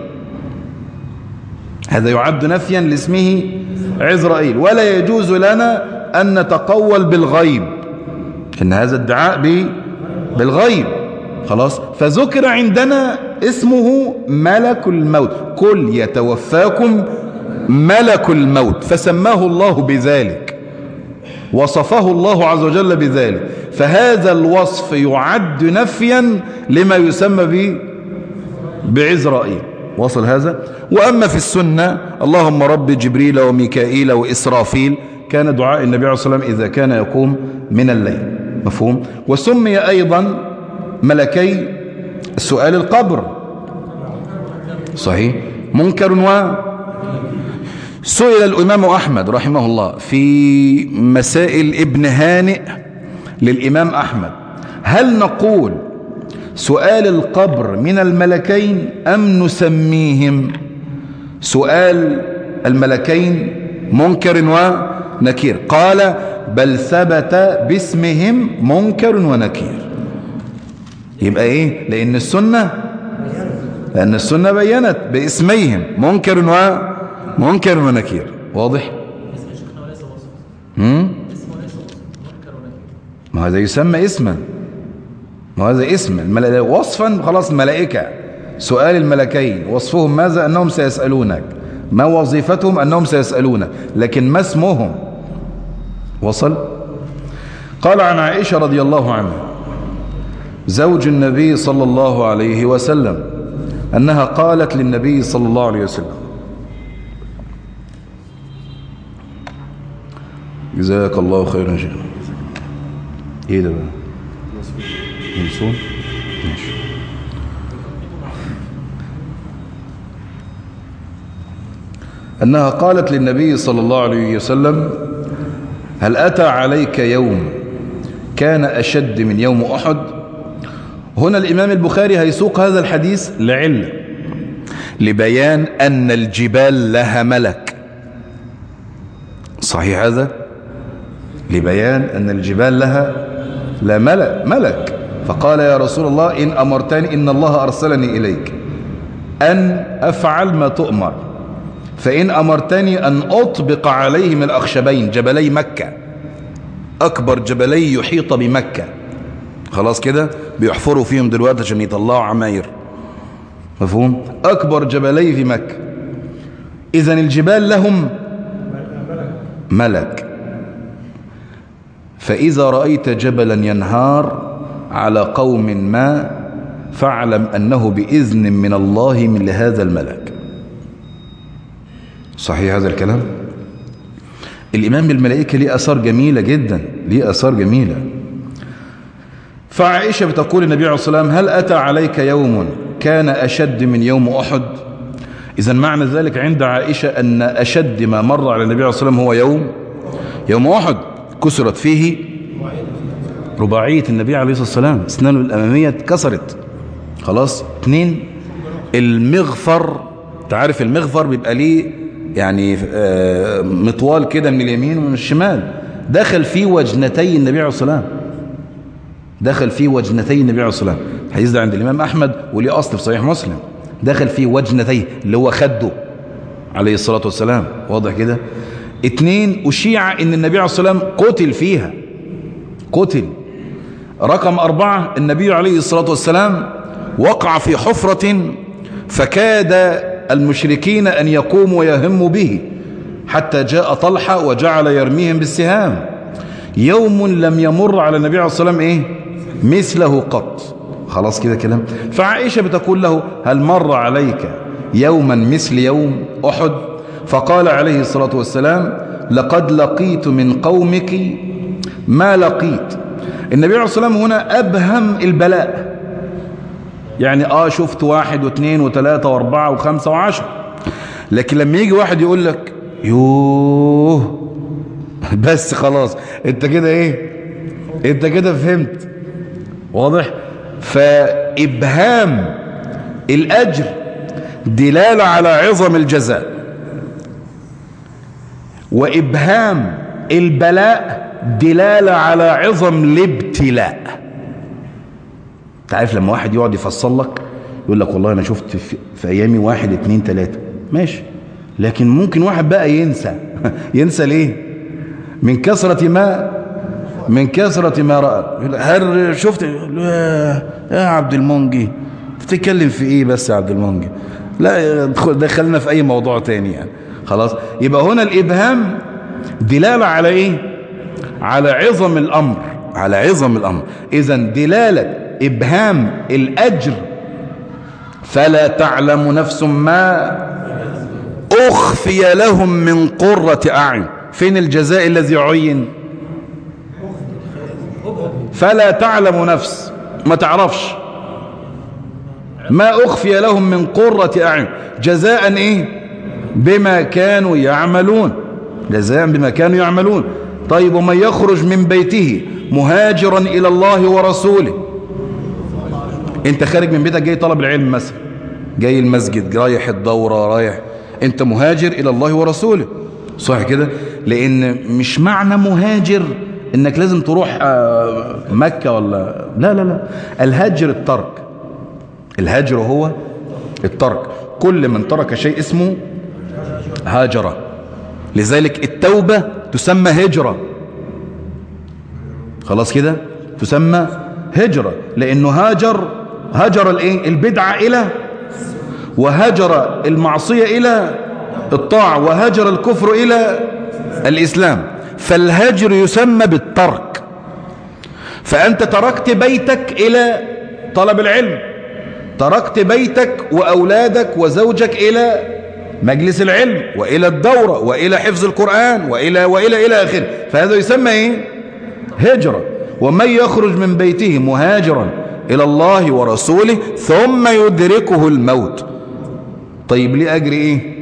هذا يعد نفيا لاسمه عزرائيل. ولا يجوز لنا أن نتقول بالغيب، إن هذا ادعاء بالغيب، خلاص. فذكر عندنا اسمه ملك الموت، قل يتوفاكم ملك الموت، فسماه الله بذلك، وصفه الله عز وجل بذلك. فهذا الوصف يعد نفيا لما يسمى به بعزرائيل. وصل هذا؟ وأما في السنة اللهم رب جبريل وميكائيل وإسرافيل، كان دعاء النبي عليه الصلاة والسلام إذا كان يقوم من الليل. مفهوم؟ وسمي أيضا ملكي سؤال القبر. صحيح. منكر سئل الإمام أحمد رحمه الله في مسائل ابن هانئ للإمام أحمد: هل نقول سؤال القبر من الملكين أم نسميهم سؤال الملكين منكر ونكير؟ قال: بل ثبت باسمهم منكر ونكير. يبقى ايه؟ لأن السنة بينت باسميهم منكر ونكير. واضح؟ ما هذا يسمى اسما، ما هذا اسم وصفا خلاص. ملائكة سؤال الملكين وصفهم ماذا؟ أنهم سيسألونك. ما وظيفتهم؟ أنهم سيسألونك، لكن ما اسمهم؟ وصل؟ قال عن عائشة رضي الله عنها زوج النبي صلى الله عليه وسلم أنها قالت للنبي صلى الله عليه وسلم: جزاك الله خيرا شيخ. ايه ده بقى؟ يلسون؟ ماشي. أنها قالت للنبي صلى الله عليه وسلم: هل أتى عليك يوم كان أشد من يوم أحد؟ هنا الإمام البخاري هيسوق هذا الحديث لعلة، لبيان أن الجبال لها ملك. صحيح هذا؟ لبيان أن الجبال لها لا ملك. فقال: يا رسول الله إن أمرتني، إن الله أرسلني إليك أن أفعل ما تؤمر، فإن أمرتني أن أطبق عليهم الأخشبين، جبلي مكة، أكبر جبلي يحيط بمكة، خلاص كده بيحفروا فيهم دلوقتي عشان يطلعوا عماير. مفهوم؟ أكبر جبلي في مكة. إذن الجبال لهم ملك. فإذا رأيت جبلا ينهار على قوم ما فاعلم أنه بإذن من الله من لهذا الملك. صحيح هذا الكلام؟ الإيمان بالملائكة ليه أثار جميلة جدا، ليه أثار جميلة. فعائشة بتقول النبي عليه الصلاة والسلام: هل أتى عليك يوم كان أشد من يوم أحد؟ إذن معنى ذلك عند عائشة أن أشد ما مر على النبي عليه الصلاة والسلام هو يوم أحد، كسرت فيه رباعية النبي عليه الصلاة والسلام، أسنانه الأمامية اتكسرت. خلاص. 2، المغفر. تعرف المغفر بيبقى ليه يعني مطوال كده من اليمين ومن الشمال، دخل فيه وجنتي النبي عليه الصلاة والسلام، دخل فيه وجنتي النبي عليه الصلاة والسلام. الحديث ده عند الإمام أحمد وليه أصل في صحيح مسلم. دخل فيه وجنتي اللي هو خده عليه الصلاة والسلام. واضح كده؟ 2، أشيع إن النبي عليه الصلاة والسلام قتل فيها، قتل. رقم 4، النبي عليه الصلاة والسلام وقع في حفرة فكاد المشركين أن يقوموا ويهموا به حتى جاء طلحة وجعل يرميهم بالسهام. يوم لم يمر على النبي عليه الصلاة والسلام مثله قط. خلاص كده كلام. فعائشة بتقول له: هل مر عليك يوما مثل يوم أحد؟ فقال عليه الصلاة والسلام: لقد لقيت من قومك ما لقيت. النبي عليه الصلاة والسلام هنا أبهم البلاء، يعني شفت 1 و2 و3 و4 و5 و10، لكن لما يجي واحد يقول لك يوه بس خلاص انت كده ايه، انت كده فهمت. واضح؟ فإبهام الأجر دلالة على عظم الجزاء، وإبهام البلاء دلالة على عظم الابتلاء. تعرف لما واحد يقعد يفصل لك يقول لك والله أنا شفت في أيامي 1 2 3، ماشي، لكن ممكن واحد بقى ينسى. ينسى ليه؟ من كثرة ما رأى. هل شفت يا عبد المنجي تتكلم في ايه بس يا عبد المنجي؟ لا دخلنا في اي موضوع تاني يعني. خلاص. يبقى هنا الابهام دلالة على ايه؟ على عظم الامر، على عظم الامر. اذن دلالة ابهام الاجر: فلا تعلم نفس ما اخفي لهم من قرة اعين. فين الجزاء الذي عين؟ فلا تعلم نفس، ما تعرفش، ما أخفي لهم من قرة أعين جزاء إيه؟ بما كانوا يعملون، جزاء بما كانوا يعملون. طيب ومن يخرج من بيته مهاجرا إلى الله ورسوله، انت خارج من بيتك جاي طلب العلم مثلا، جاي المسجد، رايح الدورة، رايح، انت مهاجر إلى الله ورسوله، صح كده؟ لأن مش معنى مهاجر انك لازم تروح مكة ولا لا لا لا، الهجر الترك، الهجر هو الترك، كل من ترك شيء اسمه هاجرة. لذلك التوبة تسمى هجرة، خلاص كده، تسمى هجرة، لأنه هاجر الايه؟ البدعة إلى، وهجر المعصية إلى الطاعة، وهجر الكفر إلى الإسلام. فالهجر يسمى بالترك. فأنت تركت بيتك إلى طلب العلم، تركت بيتك وأولادك وزوجك إلى مجلس العلم وإلى الدورة وإلى حفظ القرآن وإلى آخره، فهذا يسمى إيه؟ هجرة. ومن يخرج من بيته مهاجرا إلى الله ورسوله ثم يدركه الموت. طيب ليه أجر إيه؟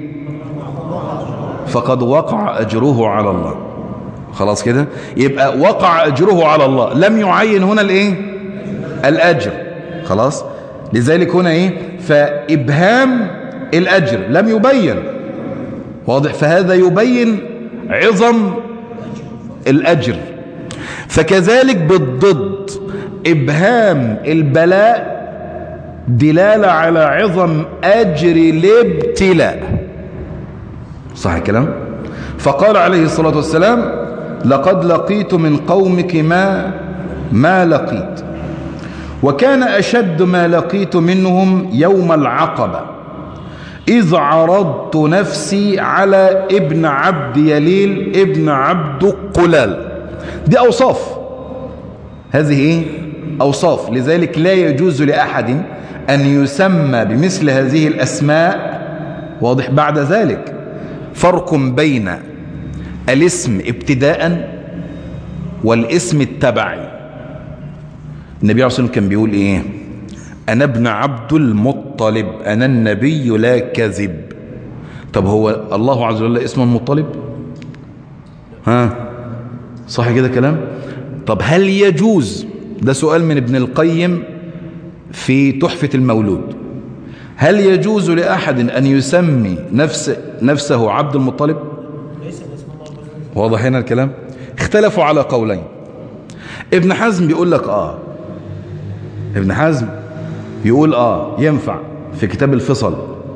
فقد وقع أجره على الله. خلاص كده، يبقى وقع أجره على الله، لم يعين هنا الإيه؟ الأجر. خلاص، لذلك هنا إيه؟ فإبهام الأجر لم يبين، واضح؟ فهذا يبين عظم الأجر. فكذلك بالضد، إبهام البلاء دلالة على عظم أجر الابتلاء، صح الكلام؟ فقال عليه الصلاة والسلام: لقد لقيت من قومك ما لقيت، وكان أشد ما لقيت منهم يوم العقبة إذ عرضت نفسي على ابن عبد يليل ابن عبد قلال. دي أوصاف، هذه إيه؟ أوصاف. لذلك لا يجوز لأحد أن يسمى بمثل هذه الأسماء، واضح؟ بعد ذلك فرق بين الاسم ابتداء والاسم التبعي. النبي عليه الصلاة والسلام كان بيقول إيه؟ أنا ابن عبد المطلب، أنا النبي لا كذب. طب هو الله عز وجل اسمه المطلب؟ ها، صح كده كلام؟ طب هل يجوز، ده سؤال من ابن القيم في تحفة المولود، هل يجوز لأحد أن يسمي نفسه عبد المطلب؟ واضح هنا الكلام؟ اختلفوا على قولين. ابن حزم بيقول لك ابن حزم يقول ينفع في كتاب الفصل،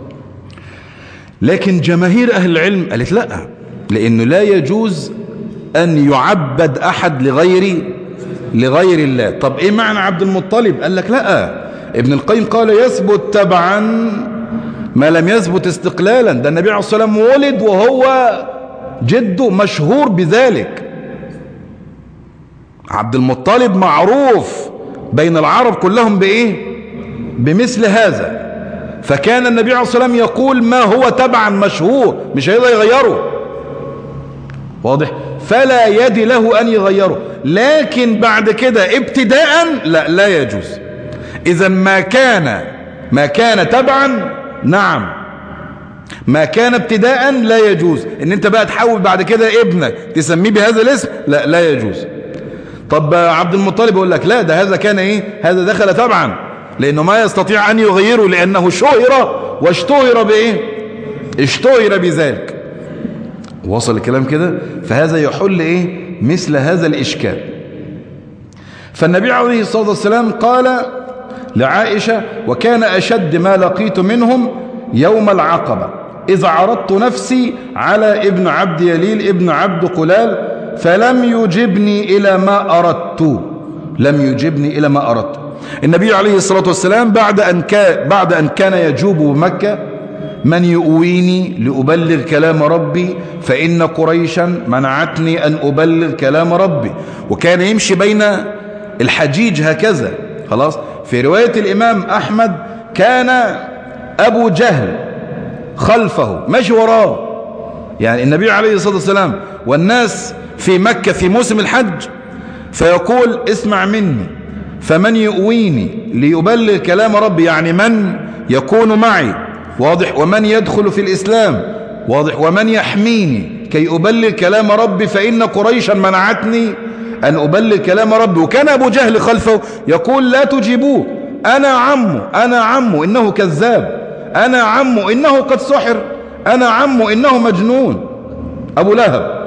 لكن جماهير أهل العلم قالت لا، لأنه لا يجوز أن يعبد أحد لغير الله. طب إيه معنى عبد المطلب؟ قال لك لا، ابن القيم قال يثبت تبعا ما لم يثبت استقلالا. ده النبي عليه الصلاة والسلام ولد وهو جده مشهور بذلك، عبد المطلب معروف بين العرب كلهم بإيه؟ بمثل هذا. فكان النبي عليه الصلاة والسلام يقول ما هو تبعا مشهور، مش هيقدر يغيره، واضح؟ فلا يد له أن يغيره. لكن بعد كده ابتداء لا يجوز. إذا ما كان تبعا نعم، ما كان ابتداء لا يجوز. ان انت بقى تحول بعد كده ابنك تسميه بهذا الاسم، لا يجوز. طب عبد المطلب يقول لك لا، ده هذا كان ايه؟ هذا دخل تبعا، لانه ما يستطيع ان يغيره، لانه شهر واشتهر بايه؟ اشتهر بذلك. وصل الكلام كده؟ فهذا يحل ايه؟ مثل هذا الاشكال. فالنبي عليه الصلاة والسلام قال لعائشة: وكان أشد ما لقيت منهم يوم العقبة إذا عرضت نفسي على ابن عبد يليل ابن عبد قلال فلم يجبني إلى ما أردت. لم يجبني إلى ما أردت. النبي عليه الصلاة والسلام بعد أن كان يجوب بمكة: من يؤويني لأبلغ كلام ربي فإن قريشا منعتني أن أبلغ كلام ربي. وكان يمشي بين الحجيج هكذا. خلاص، في رواية الإمام أحمد كان أبو جهل خلفه ماشي وراه، يعني النبي عليه الصلاة والسلام والناس في مكة في موسم الحج، فيقول اسمع مني فمن يؤويني ليبلغ كلام ربي، يعني من يكون معي، واضح، ومن يدخل في الإسلام، واضح، ومن يحميني كي أبلغ كلام ربي فإن قريشا منعتني أن أبلغ كلام ربي. وكان أبو جهل خلفه يقول لا تجيبوه، أنا عمه إنه كذاب، أنا عمه إنه قد سحر، أنا عمه إنه مجنون. أبو لهب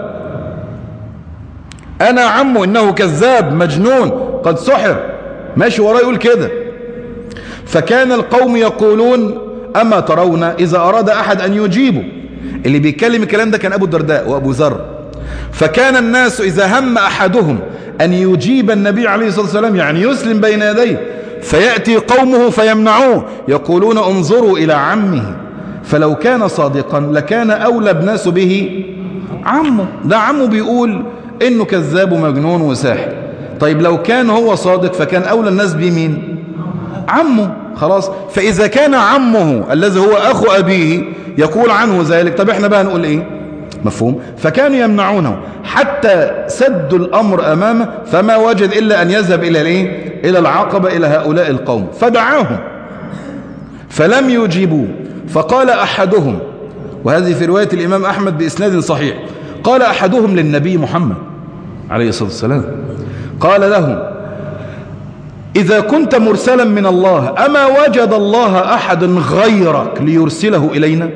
أنا عمه إنه كذاب مجنون قد سحر، ماشي وراه يقول كده. فكان القوم يقولون أما ترون إذا أراد أحد أن يجيبه، اللي بيتكلم الكلام ده كان أبو الدرداء وأبو ذر. فكان الناس إذا هم أحدهم أن يجيب النبي عليه الصلاة والسلام، يعني يسلم بين يديه، فيأتي قومه فيمنعوه، يقولون انظروا إلى عمه، فلو كان صادقا لكان أولى الناس به عمه، ده عمه بيقول إنه كذاب ومجنون وساحر. طيب لو كان هو صادق فكان أولى الناس به مين؟ عمه، خلاص. فإذا كان عمه الذي هو أخو أبيه يقول عنه ذلك، طب احنا بقى نقول إيه؟ مفهوم؟ فكانوا يمنعونه حتى سدوا الأمر أمامه، فما وجد إلا أن يذهب إلى الإيه؟ إلى العقبة، إلى هؤلاء القوم، فدعاهم فلم يجيبوه. فقال أحدهم، وهذه في رواية الإمام أحمد بإسناد صحيح، قال أحدهم للنبي محمد عليه الصلاة والسلام، قال له إذا كنت مرسلا من الله أما وجد الله أحد غيرك ليرسله إلينا؟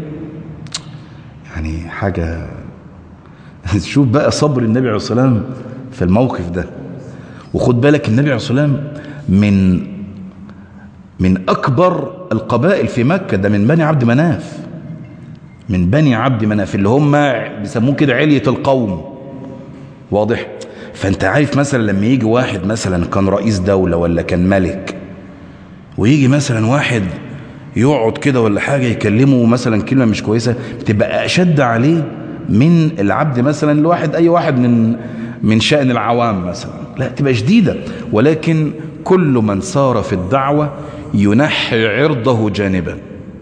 يعني حاجة شوف بقى صبر النبي عليه الصلاة والسلام في الموقف ده. وخد بالك النبي عليه الصلاة والسلام من أكبر القبائل في مكة، ده من بني عبد مناف، من بني عبد مناف اللي هم بيسموه كده علية القوم، واضح. فانت عارف مثلا لما يجي واحد مثلا كان رئيس دولة ولا كان ملك، ويجي مثلا واحد يقعد كده ولا حاجة يكلمه مثلا كلمة مش كويسة، بتبقى أشد عليه من العبد مثلا الواحد، أي واحد من شأن العوام مثلا، لا تبقى شديدة. ولكن كل من سار في الدعوة ينحي عرضه جانبا،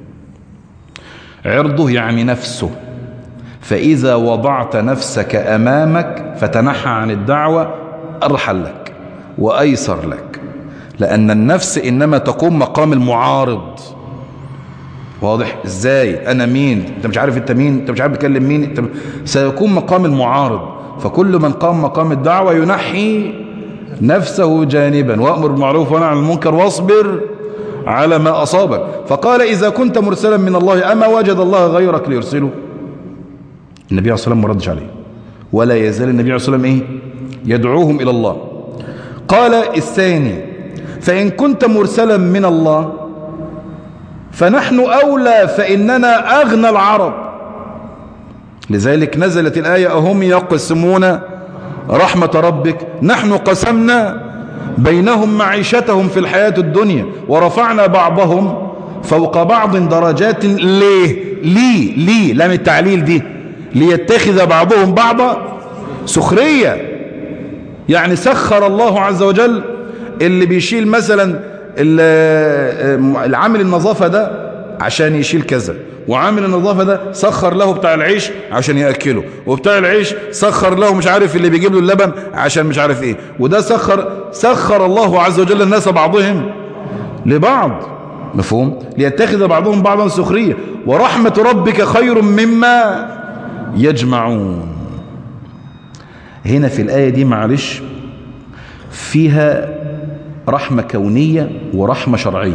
عرضه يعني نفسه، فإذا وضعت نفسك أمامك فتنحى عن الدعوة أرحل لك وأيسر لك، لأن النفس إنما تقوم مقام المعارض، واضح إزاي؟ أنا مين؟ أنت مش عارف أنت مين؟ أنت مش عارف بتكلم مين؟ أنت سيكون مقام المعارض. فكل من قام مقام الدعوة ينحي نفسه جانبا، وأمر بالمعروف ونهى عن المنكر واصبر على ما أصابك. فقال إذا كنت مرسلا من الله أما وجد الله غيرك ليرسله؟ النبي عليه الصلاة والسلام ما ردش عليه، ولا يزال النبي عليه الصلاة والسلام يدعوهم إلى الله. قال الثاني فإن كنت مرسلا من الله فنحن أولى فإننا أغنى العرب. لذلك نزلت الآية أهم يقسمون رحمة ربك نحن قسمنا بينهم معيشتهم في الحياة الدنيا ورفعنا بعضهم فوق بعض درجات. ليه لام التعليل دي، ليتخذ بعضهم بعضا سخرية. يعني سخر الله عز وجل اللي بيشيل مثلا العامل النظافة ده عشان يشيل كذا، وعامل النظافة ده سخر له بتاع العيش عشان يأكله، وبتاع العيش سخر له مش عارف اللي بيجيب له اللبن عشان مش عارف ايه، وده سخر الله عز وجل الناس بعضهم لبعض، مفهوم؟ ليتخذ بعضهم بعضا سخرية. ورحمة ربك خير مما يجمعون. هنا في الآية دي معلش فيها رحمة كونية ورحمة شرعية،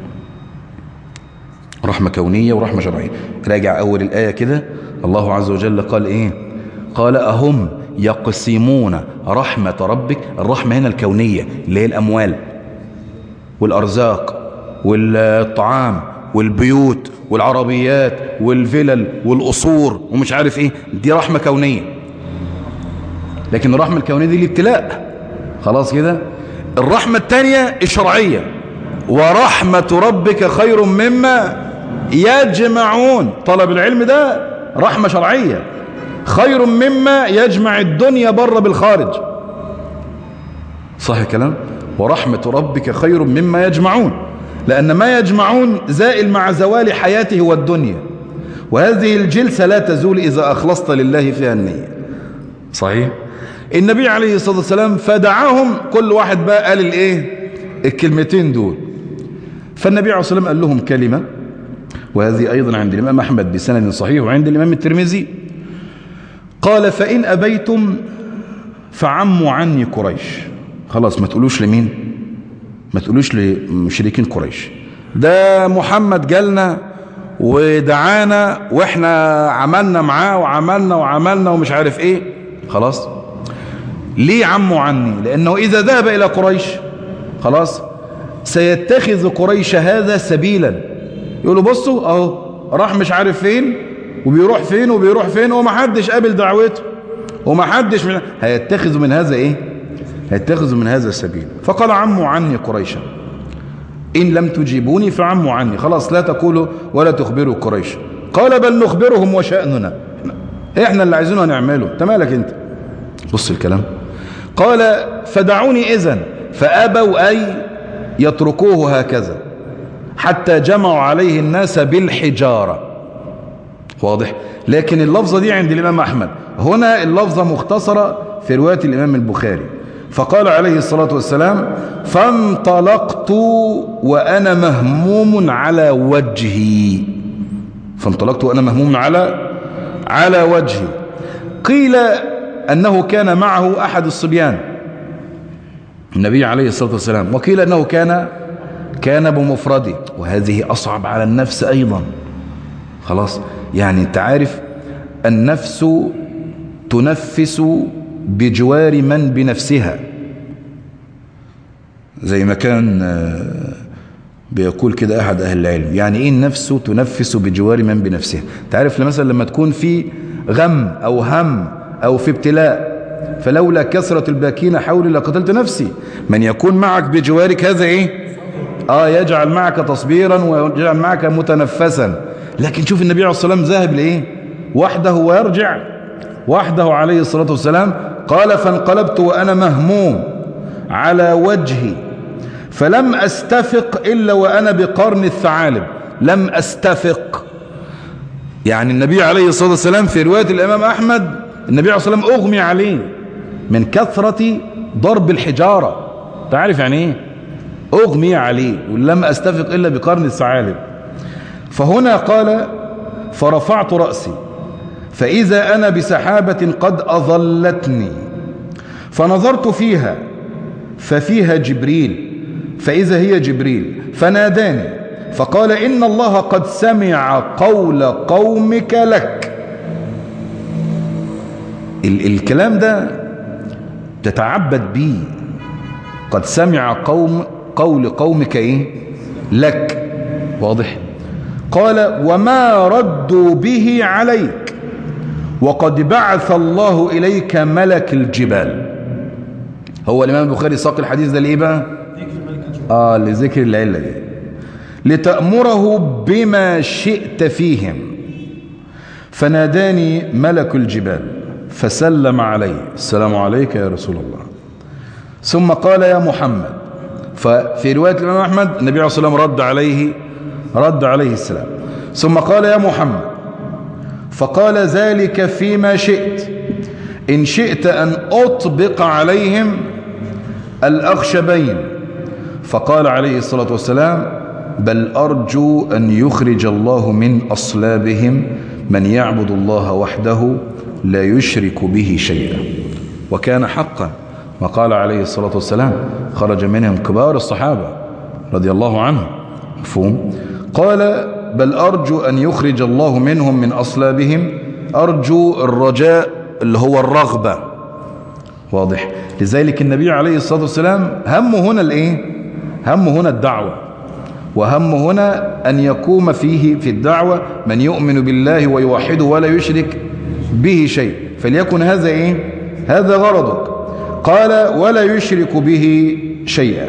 رحمة كونية ورحمة شرعية. راجع أول الآية كده، الله عز وجل قال إيه؟ قال أهم يقسمون رحمة ربك. الرحمة هنا الكونية اللي هي الأموال والأرزاق والطعام والبيوت والعربيات والفلل والقصور ومش عارف إيه، دي رحمة كونية. لكن الرحمة الكونية دي الابتلاء، خلاص كده. الرحمة الثانية الشرعية، ورحمة ربك خير مما يجمعون. طلب العلم ده رحمة شرعية، خير مما يجمع الدنيا بره بالخارج، صح الكلام؟ ورحمة ربك خير مما يجمعون، لأن ما يجمعون زائل مع زوال حياته والدنيا، وهذه الجلسة لا تزول إذا أخلصت لله فيها النية. صحيح. النبي عليه الصلاة والسلام فدعاهم، كل واحد بقى قال الكلمتين دول. فالنبي عليه الصلاة والسلام قال لهم كلمة، وهذه أيضا عند الإمام أحمد بسند صحيح وعند الإمام الترمذي. قال: فإن أبيتم فعموا عني قريش. خلاص ما تقولوش لمين؟ ما تقولوش لمشركين قريش. ده محمد جالنا ودعانا واحنا عملنا معاه وعملنا ومش عارف ايه. خلاص. ليه عموا عني؟ لأنه إذا ذهب إلى قريش خلاص سيتخذ قريش هذا سبيلا. يقولوا بصوا اهو راح مش عارف فين وبيروح فين ومحدش قابل دعوته ومحدش هيتخذ من هذا هيتخذ من هذا سبيل. فقال: عموا عني قريشا، إن لم تجيبوني فعموا عني. خلاص لا تقولوا ولا تخبروا قريش. قال: بل نخبرهم وشأننا، احنا اللي عايزينه هنعمله، انت مالك انت. بص الكلام. قال: فدعوني إذن، فأبوا أي يتركوه هكذا حتى جمعوا عليه الناس بالحجارة. واضح. لكن اللفظة دي عند الإمام أحمد، هنا اللفظة مختصرة في رواية الإمام البخاري. فقال عليه الصلاة والسلام: فانطلقت وأنا مهموم على وجهي. فانطلقت وأنا مهموم على وجهي. قيل أنه كان معه أحد الصبيان النبي عليه الصلاة والسلام، وقيل أنه كان بمفرده، وهذه أصعب على النفس أيضا. خلاص. يعني أنت عارف النفس تنفس بجوار من بنفسها، زي ما كان بيقول كده أحد أهل العلم. يعني إيه النفس تنفس بجوار من بنفسها؟ تعرف مثلا لما تكون في غم أو هم أو في ابتلاء، فلولا كثرة الباكين حولي لقتلت نفسي. من يكون معك بجوارك هذا يجعل معك تصبيرا ويجعل معك متنفسا. لكن شوف النبي عليه الصلاة والسلام ذاهب وحده ويرجع وحده عليه الصلاة والسلام. قال: فانقلبت وأنا مهموم على وجهي فلم أستفق إلا وأنا بقرن الثعالب. لم أستفق، يعني النبي عليه الصلاة والسلام في رواية الإمام أحمد النبي عليه الصلاة والسلام أغمي عليه من كثرة ضرب الحجارة. تعرف يعني إيه؟ أغمي عليه، ولم أستفق إلا بقرن الثعالب. فهنا قال: فرفعت رأسي فإذا أنا بسحابة قد أظلتني، فنظرت فيها ففيها جبريل، فإذا هي جبريل فناداني فقال: إن الله قد سمع قول قومك لك. الكلام ده تتعبد به. قد سمع قول قومك لك. واضح. قال: وما ردوا به عليك وقد بعث الله إليك ملك الجبال. هو الإمام البخاري ساق الحديث ده لإيه بقى؟ لذكر العلة دي. لتأمره بما شئت فيهم. فناداني ملك الجبال فسلم علي: السلام عليك يا رسول الله. ثم قال: يا محمد. ففي رواية الإمام أحمد النبي عليه الصلاة والسلام رد عليه السلام. ثم قال: يا محمد. فقال: ذلك فيما شئت، إن شئت أن أطبق عليهم الأخشبين. فقال عليه الصلاة والسلام: بل أرجو أن يخرج الله من أصلابهم من يعبد الله وحده لا يشرك به شيئا. وكان حقا، وقال عليه الصلاة والسلام: خرج منهم كبار الصحابة رضي الله عنهم. مفهوم؟ قال: بل أرجو أن يخرج الله منهم من أصلابهم. أرجو الرجاء اللي هو الرغبة. واضح. لذلك النبي عليه الصلاة والسلام همه هنا همه هنا الدعوة، وهمه هنا أن يقوم في الدعوة من يؤمن بالله ويوحده ولا يشرك به شيء. فليكن هذا هذا غرضك. قال: ولا يشرك به شيئا.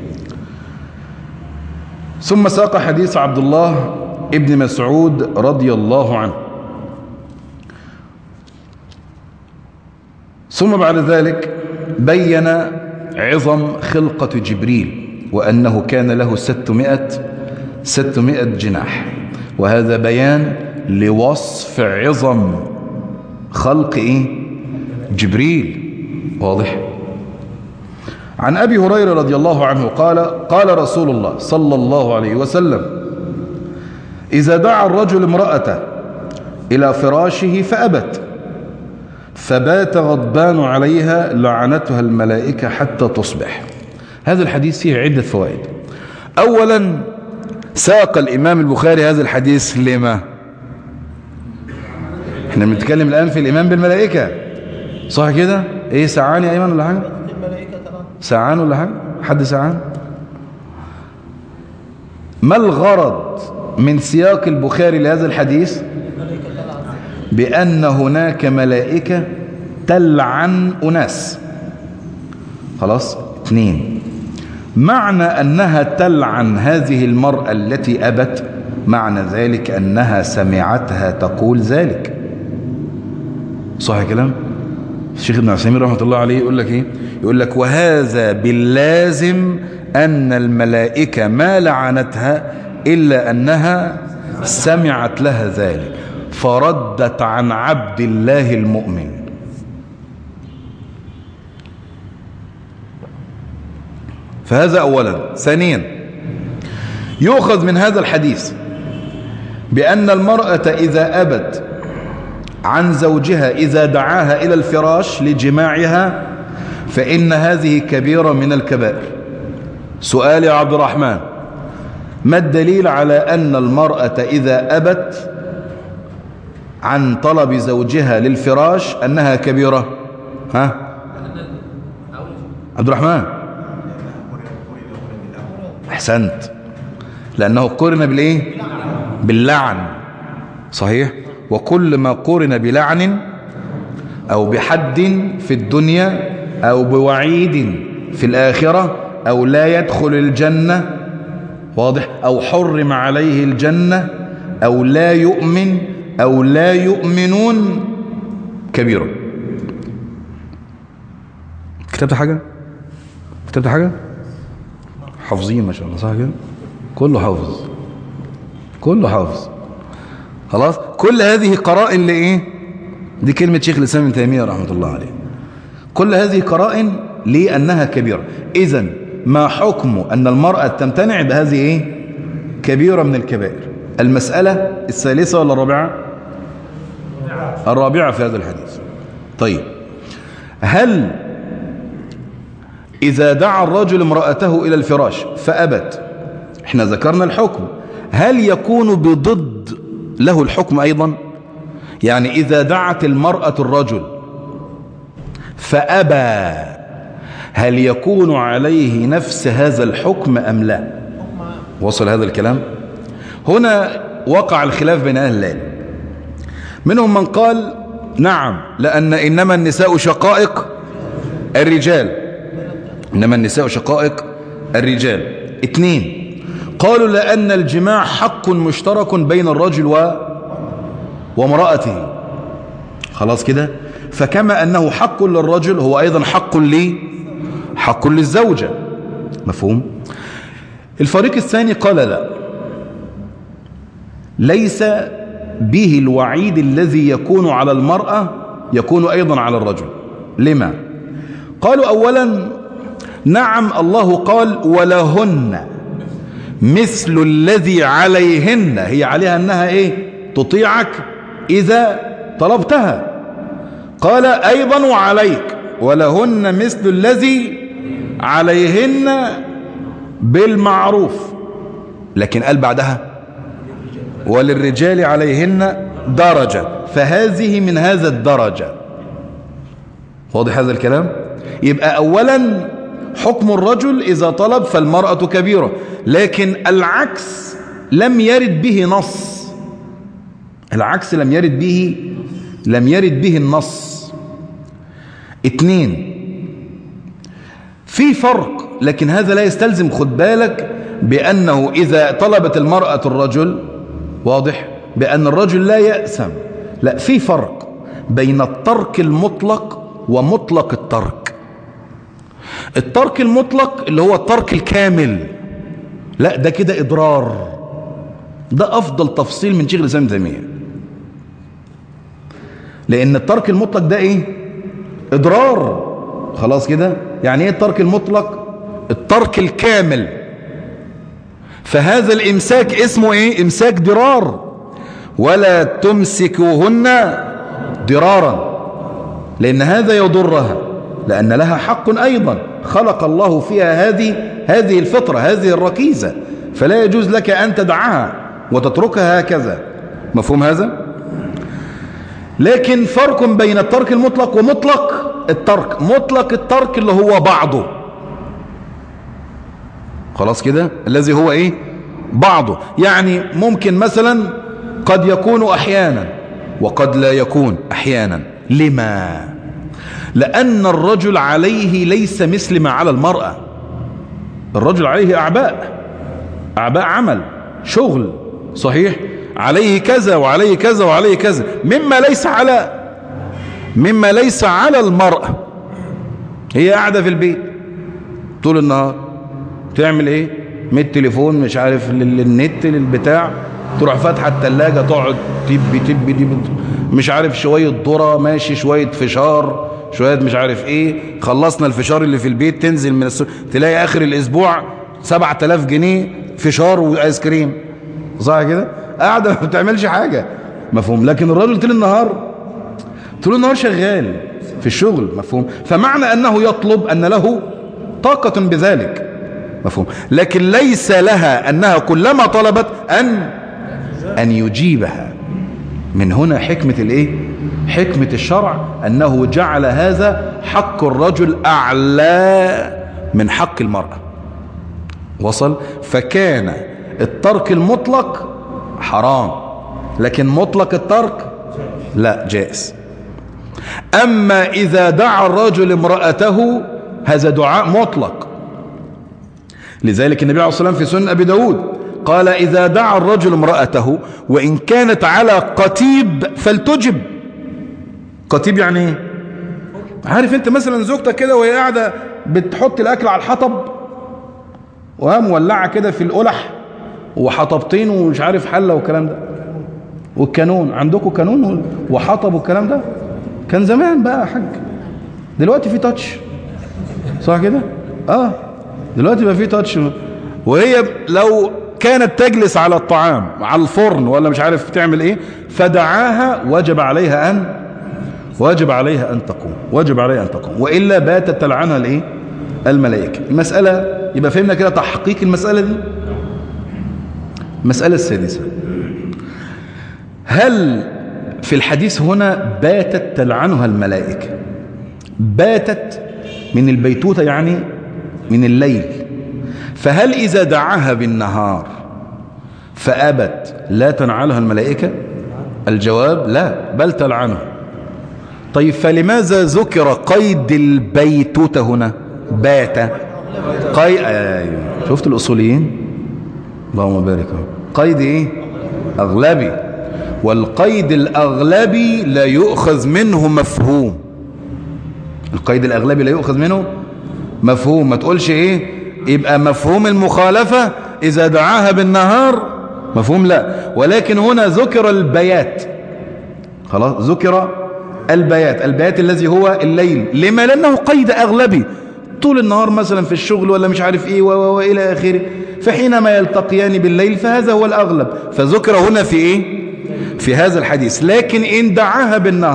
ثم ساق حديث عبد الله ابن مسعود رضي الله عنه. ثم بعد ذلك بين عظم خلقة جبريل، وأنه كان له 600 جناح. وهذا بيان لوصف عظم خلق ايه؟ جبريل. واضح؟ عن أبي هريرة رضي الله عنه قال قال رسول الله صلى الله عليه وسلم: إذا دعا الرجل امرأته إلى فراشه فأبت فبات غضبان عليها لعنتها الملائكة حتى تصبح. هذا الحديث فيه عدة فوائد. أولا، ساق الإمام البخاري هذا الحديث لما؟ احنا بنتكلم الآن في الإيمان بالملائكة، صح كده؟ ايه، ساعان يا أيمن ولا حاجة؟ ساعان ولا حاجة؟ حد ساعان؟ ما الغرض من سياق البخاري لهذا الحديث؟ بأن هناك ملائكة تلعن أناس. خلاص؟ 2، معنى أنها تلعن هذه المرأة التي أبت، معنى ذلك أنها سمعتها تقول ذلك. صح كلام؟ الشيخ ابن عثيمين رحمة الله عليه يقول لك إيه؟ يقول لك: وهذا باللازم أن الملائكة ما لعنتها إلا أنها سمعت لها ذلك فردت عن عبد الله المؤمن. فهذا أولا. ثانيا، يؤخذ من هذا الحديث بأن المرأة إذا أبت عن زوجها إذا دعاها إلى الفراش لجماعها فإن هذه كبيرة من الكبائر. سؤال يا عبد الرحمن: ما الدليل على أن المرأة إذا أبت عن طلب زوجها للفراش أنها كبيرة؟ ها؟ عبد الرحمن، أحسنت، لأنه قرن بالإيه؟ باللعن. صحيح؟ وكل ما قرن بلعن أو بحد في الدنيا أو بوعيد في الآخرة أو لا يدخل الجنة، واضح، أو حرم عليه الجنة أو لا يؤمن أو لا يؤمنون، كبيرة. كتبت حاجة؟ كتبت حاجة؟ حافظين ما شاء الله، صح كده؟ كله حافظ، كله حافظ. خلاص؟ كل هذه قرائن لإيه؟ دي كلمة شيخ الإسلام ابن تيمية رحمة الله عليه. كل هذه قرائن لأنها كبيرة. إذن ما حكم أن المرأة تمتنع بهذه إيه؟ كبيرة من الكبائر. المسألة الثالثة ولا الرابعة؟ الرابعة في هذا الحديث. طيب، هل إذا دعا الرجل امرأته إلى الفراش فأبت، احنا ذكرنا الحكم، هل يكون بضد له الحكم أيضا؟ يعني إذا دعت المرأة الرجل فأبى، هل يكون عليه نفس هذا الحكم أم لا؟ وصل هذا الكلام؟ هنا وقع الخلاف بين أهل العلم. منهم من قال نعم، لأن إنما النساء شقائق الرجال، إنما النساء شقائق الرجال. 2، قالوا لأن الجماع حق مشترك بين الرجل وامرأته. خلاص كده؟ فكما أنه حق للرجل هو أيضا حق للزوجة. مفهوم؟ الفريق الثاني قال لا، ليس به الوعيد الذي يكون على المرأة يكون أيضا على الرجل. لما؟ قالوا أولا نعم، الله قال ولهن مثل الذي عليهن، هي عليها أنها إيه؟ تطيعك إذا طلبتها. قال أيضا وعليك ولهن مثل الذي عليهن بالمعروف، لكن قال بعدها وللرجال عليهن درجة، فهذه من هذا الدرجة. واضح هذا الكلام؟ يبقى أولا حكم الرجل إذا طلب فالمرأة كبيرة، لكن العكس لم يرد به نص، العكس لم يرد به النص. 2، في فرق، لكن هذا لا يستلزم، خد بالك، بأنه إذا طلبت المرأة الرجل، واضح، بأن الرجل لا يأثم. لا، في فرق بين الترك المطلق ومطلق الترك. الترك المطلق اللي هو الترك الكامل، لا ده كده إضرار، ده أفضل تفصيل من شيخ الإسلام ابن تيمية. لأن الترك المطلق ده إيه؟ إضرار. خلاص كده؟ يعني إيه الترك المطلق؟ الترك الكامل. فهذا الإمساك اسمه إيه؟ إمساك ضرار. ولا تمسكوهن ضرارا، لأن هذا يضرها، لأن لها حق أيضا خلق الله فيها هذه الفطرة، هذه الركيزة، فلا يجوز لك أن تدعها وتتركها هكذا. مفهوم هذا؟ لكن فرق بين الترك المطلق ومطلق الترك. مطلق الترك اللي هو بعضه، خلاص كده، الذي هو ايه؟ بعضه. يعني ممكن مثلا قد يكون احيانا وقد لا يكون احيانا. لما؟ لان الرجل عليه ليس مثل ما على المرأة. الرجل عليه اعباء عمل، شغل، صحيح، عليه كذا وعليه كذا وعليه كذا، مما ليس على المرأة. هي قاعدة في البيت طول النهار، تعمل ايه؟ من التليفون، مش عارف، للنت، للبتاع، تروح فاتحة التلاجة، تقعد تب مش عارف، شوية ذرة ماشي، شوية فشار، شوية مش عارف ايه، خلصنا الفشار اللي في البيت، تنزل من تلاقي اخر الاسبوع 7000 جنيه فشار وايس كريم، صح كده؟ قاعدة ما بتعملش حاجة. مفهوم؟ لكن الرجل طول النهار شغال في الشغل. مفهوم؟ فمعنى أنه يطلب أن له طاقة بذلك. مفهوم؟ لكن ليس لها أنها كلما طلبت أن يجيبها. من هنا حكمة الإيه؟ حكمة الشرع، أنه جعل هذا حق الرجل أعلى من حق المرأة. وصل؟ فكان الترك المطلق حرام، لكن مطلق الترك لا، جائز. أما إذا دعا الرجل امرأته، هذا دعاء مطلق. لذلك النبي عليه الصلاة والسلام في سنن أبي داود قال: إذا دعا الرجل امرأته وإن كانت على قتيب فلتجب. قتيب يعني ايه؟ عارف انت مثلا زوجتك كده وهي قاعدة بتحط الأكل على الحطب، ومولعة كده في القلح، وحطبتين ومش عارف حلة والكلام ده، والكانون، عندكم كانون وحطب والكلام ده؟ كان زمان بقى يا حاج، دلوقتي في تاتش، صح كده؟ دلوقتي بقى في تاتش. وهي لو كانت تجلس على الطعام على الفرن ولا مش عارف تعمل ايه، فدعاها، وجب عليها ان تقوم، وإلا باتت تلعنها الايه؟ الملائكة. المسألة يبقى فهمنا كده تحقيق المسألة دي. المسألة السادسة: هل في الحديث هنا باتت تلعنها الملائكة؟ باتت من البيتوتة، يعني من الليل. فهل إذا دعاها بالنهار فأبت لا تنعلها الملائكة؟ الجواب لا، بل تلعنها. طيب فلماذا ذكر قيد البيتوتة هنا؟ بات أيوه. شفت الأصوليين؟ اللهم بارك. قيد ايه؟ أغلبي. والقيد الأغلبي لا يؤخذ منه مفهوم. القيد الأغلبي لا يؤخذ منه مفهوم. ما تقولش ايه يبقى مفهوم المخالفة إذا دعاها بالنهار، مفهوم لا، ولكن هنا ذكر البيات. خلاص، ذكر البيات الذي هو الليل. لما؟ لأنه قيد أغلبي، طول النهار مثلا في الشغل ولا مش عارف ايه وإلى آخره، فحينما يلتقيان بالليل فهذا هو الأغلب، فذكر هنا في ايه؟ في هذا الحديث. لكن إن دعاها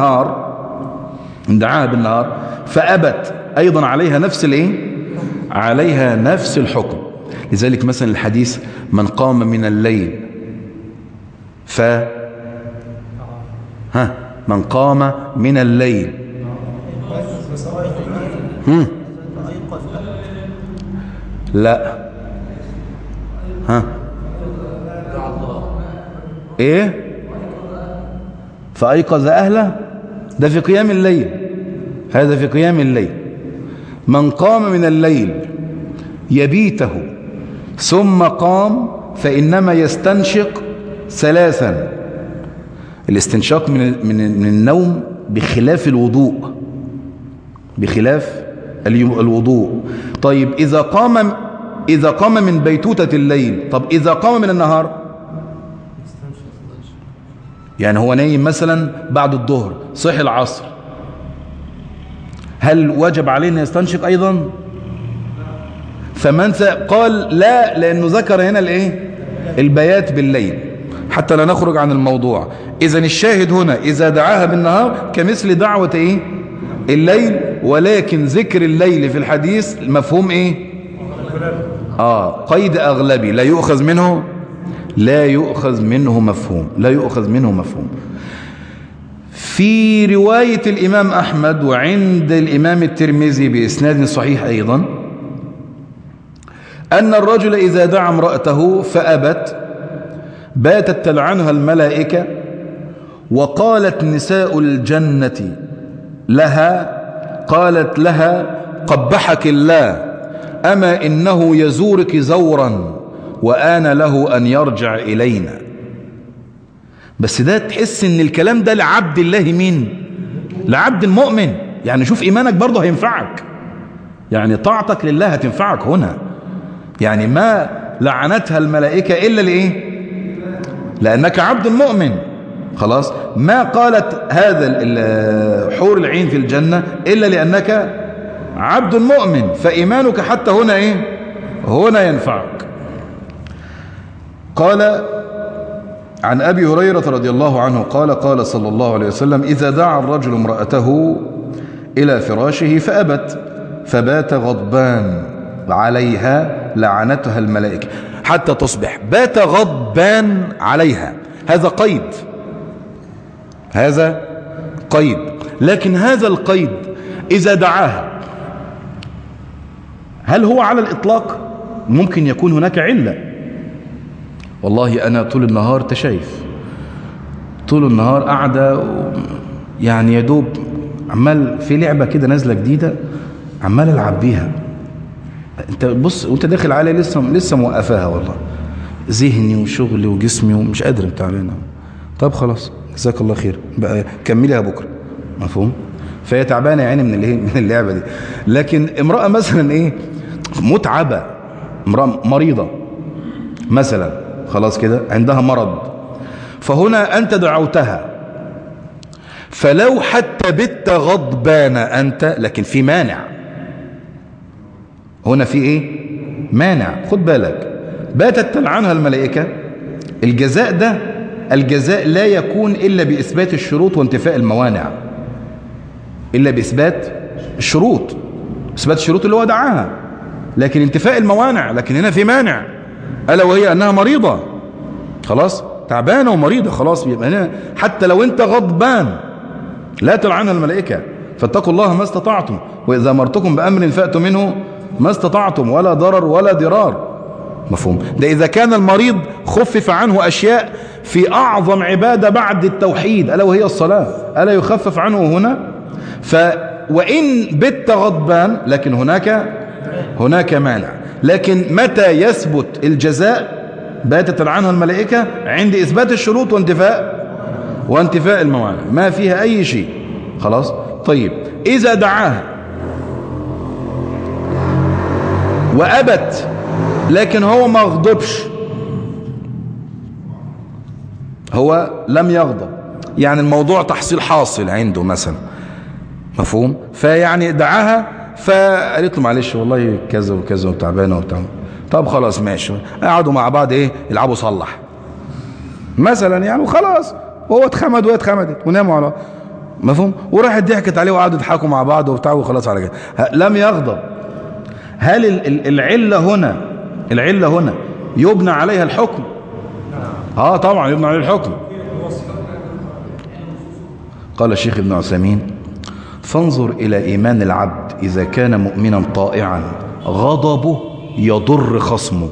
بالنهار فأبت، أيضا عليها نفس الايه؟ عليها نفس الحكم. لذلك مثلا الحديث: من قام من الليل من قام من الليل لا ايه؟ فأيقظ أهله، ده في قيام الليل، هذا في قيام الليل. من قام من الليل يبيته ثم قام فإنما يستنشق 3. الاستنشاق من النوم بخلاف الوضوء، طيب إذا قام من بيتوتة الليل، طب إذا قام من النهار يعني هو نايم مثلا بعد الظهر، صحي العصر، هل وجب عليه أن يستنشق أيضا؟ فمن قال لا، لأنه ذكر هنا الايه؟ البيات بالليل، حتى لا نخرج عن الموضوع. إذن الشاهد هنا إذا دعاها بالنهار كمثل دعوة ايه؟ الليل، ولكن ذكر الليل في الحديث مفهوم ايه؟ قيد أغلبي لا يؤخذ منه، لا يؤخذ منه مفهوم، لا يؤخذ منه مفهوم. في رواية الإمام أحمد وعند الإمام الترمذي بإسناد صحيح أيضا أن الرجل إذا دعا امرأته فأبت باتت تلعنها الملائكة، وقالت نساء الجنة لها، قالت لها قبحك الله، أما إنه يزورك زورا وآن له أن يرجع إلينا. بس ده تحس ان الكلام ده لعبد الله، مين؟ لعبد المؤمن. يعني شوف إيمانك برضه هينفعك، يعني طاعتك لله هتنفعك هنا. يعني ما لعنتها الملائكة إلا لإيه؟ لأنك عبد مؤمن. خلاص، ما قالت هذا حور العين في الجنة إلا لأنك عبد مؤمن، فإيمانك حتى هنا إيه؟ هنا ينفعك. قال عن أبي هريرة رضي الله عنه قال قال صلى الله عليه وسلم إذا دعا الرجل امرأته إلى فراشه فأبت فبات غضبان عليها لعنتها الملائكة حتى تصبح. بات غضبان عليها، هذا قيد، هذا قيد. لكن هذا القيد إذا دعاها هل هو على الإطلاق؟ ممكن يكون هناك علة. والله أنا طول النهار تشايف، طول النهار قاعدة يعني يدوب عمال في لعبة كده نازلة جديدة عمال ألعب بيها. أنت بص وأنت داخل علي لسه موقفاها، والله ذهني وشغلي وجسمي ومش قادر تعبانة. طب خلاص جزاك الله خير بقى كمليها بكرة، مفهوم؟ فهي تعبانة يعني من اللعبة دي. لكن امرأة مثلا إيه متعبة، امرأة مريضة مثلا، خلاص كده عندها مرض، فهنا أنت دعوتها، فلو حتى بت غضبان أنت، لكن في مانع هنا، في إيه؟ مانع. خد بالك، باتت تلعنها الملائكة. الجزاء ده الجزاء لا يكون إلا بإثبات الشروط وانتفاء الموانع، إلا بإثبات الشروط، إثبات الشروط اللي هو دعاها، لكن انتفاء الموانع. لكن هنا في مانع، ألا وهي أنها مريضة، خلاص تعبانة ومريضة، خلاص يبقى هنا حتى لو أنت غضبان لا تلعنها الملائكة. فاتقوا الله ما استطعتم، وإذا أمرتكم بأمر فأتوا منه ما استطعتم، ولا ضرر ولا ضرار، مفهوم؟ ده إذا كان المريض خفف عنه أشياء في أعظم عبادة بعد التوحيد ألا وهي الصلاة، ألا يخفف عنه هنا؟ وإن بت غضبان، لكن هناك مانع. لكن متى يثبت الجزاء باتت تلعنها الملائكة؟ عند إثبات الشروط وانتفاء الموانع، ما فيها أي شيء. خلاص طيب، إذا دعاها وأبت لكن هو ما غضبش، هو لم يغضب، يعني الموضوع تحصيل حاصل عنده مثلا، مفهوم؟ فيعني دعاها فقالت له معلش والله كذا وكذا وتعبانه وبتاع، طب خلاص ماشي، قعدوا مع بعض ايه يلعبوا صلح مثلا يعني، وخلاص وهو اتخمد وهي اتخمدت وناموا على، مفهوم؟ وراحت ضحكت عليه وقعدوا يضحكوا مع بعض وبتاع وخلاص على كده، لم يغضب. هل العلة هنا يبنى عليها الحكم؟ طبعا يبنى عليها الحكم. قال الشيخ ابن عثيمين فانظر إلى إيمان العبد إذا كان مؤمنا طائعا غضبه يضر خصمه.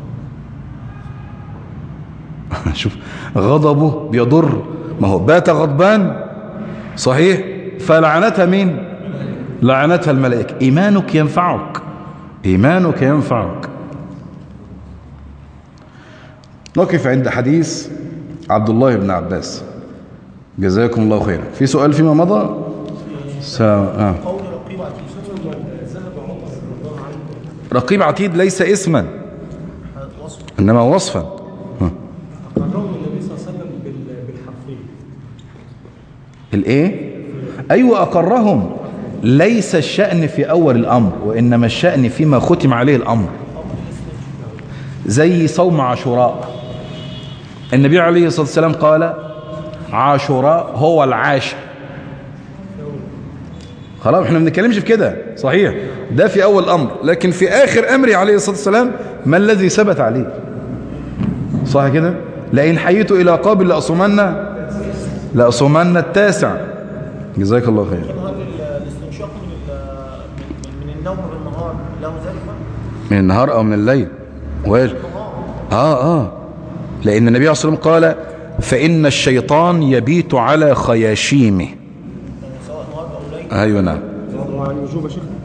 شوف غضبه بيضر، ما هو بات غضبان صحيح، فلعنتها مين؟ لعنتها الملائكة. إيمانك ينفعك، إيمانك ينفعك. نقف عند حديث عبد الله بن عباس جزاكم الله خيرا. في سؤال فيما مضى؟ رقيب عتيد ليس اسما إنما وصفا. قرره النبي صلى الله عليه وسلم بالحرفين الايه؟ ايوه اقرهم. ليس الشأن في اول الامر، وانما الشأن فيما ختم عليه الامر. زي صوم عاشوراء، النبي عليه الصلاة والسلام قال عاشوراء هو العاشر. خلاص احنا ما بنتكلمش في كده، صحيح ده في اول الامر، لكن في اخر امره عليه الصلاة والسلام ما الذي ثبت عليه؟ صح كده؟ لئن حييت الى قابل لأصومن التاسع. جزاك الله خير. الاستنشاق من النوم بالنهار له ذلك؟ من النهار او من الليل؟ لان النبي عليه الصلاة والسلام قال فإن الشيطان يبيت على خياشيمه. سواء نهار او ليل. ايوه نعم. عن وجوب يا شيخ.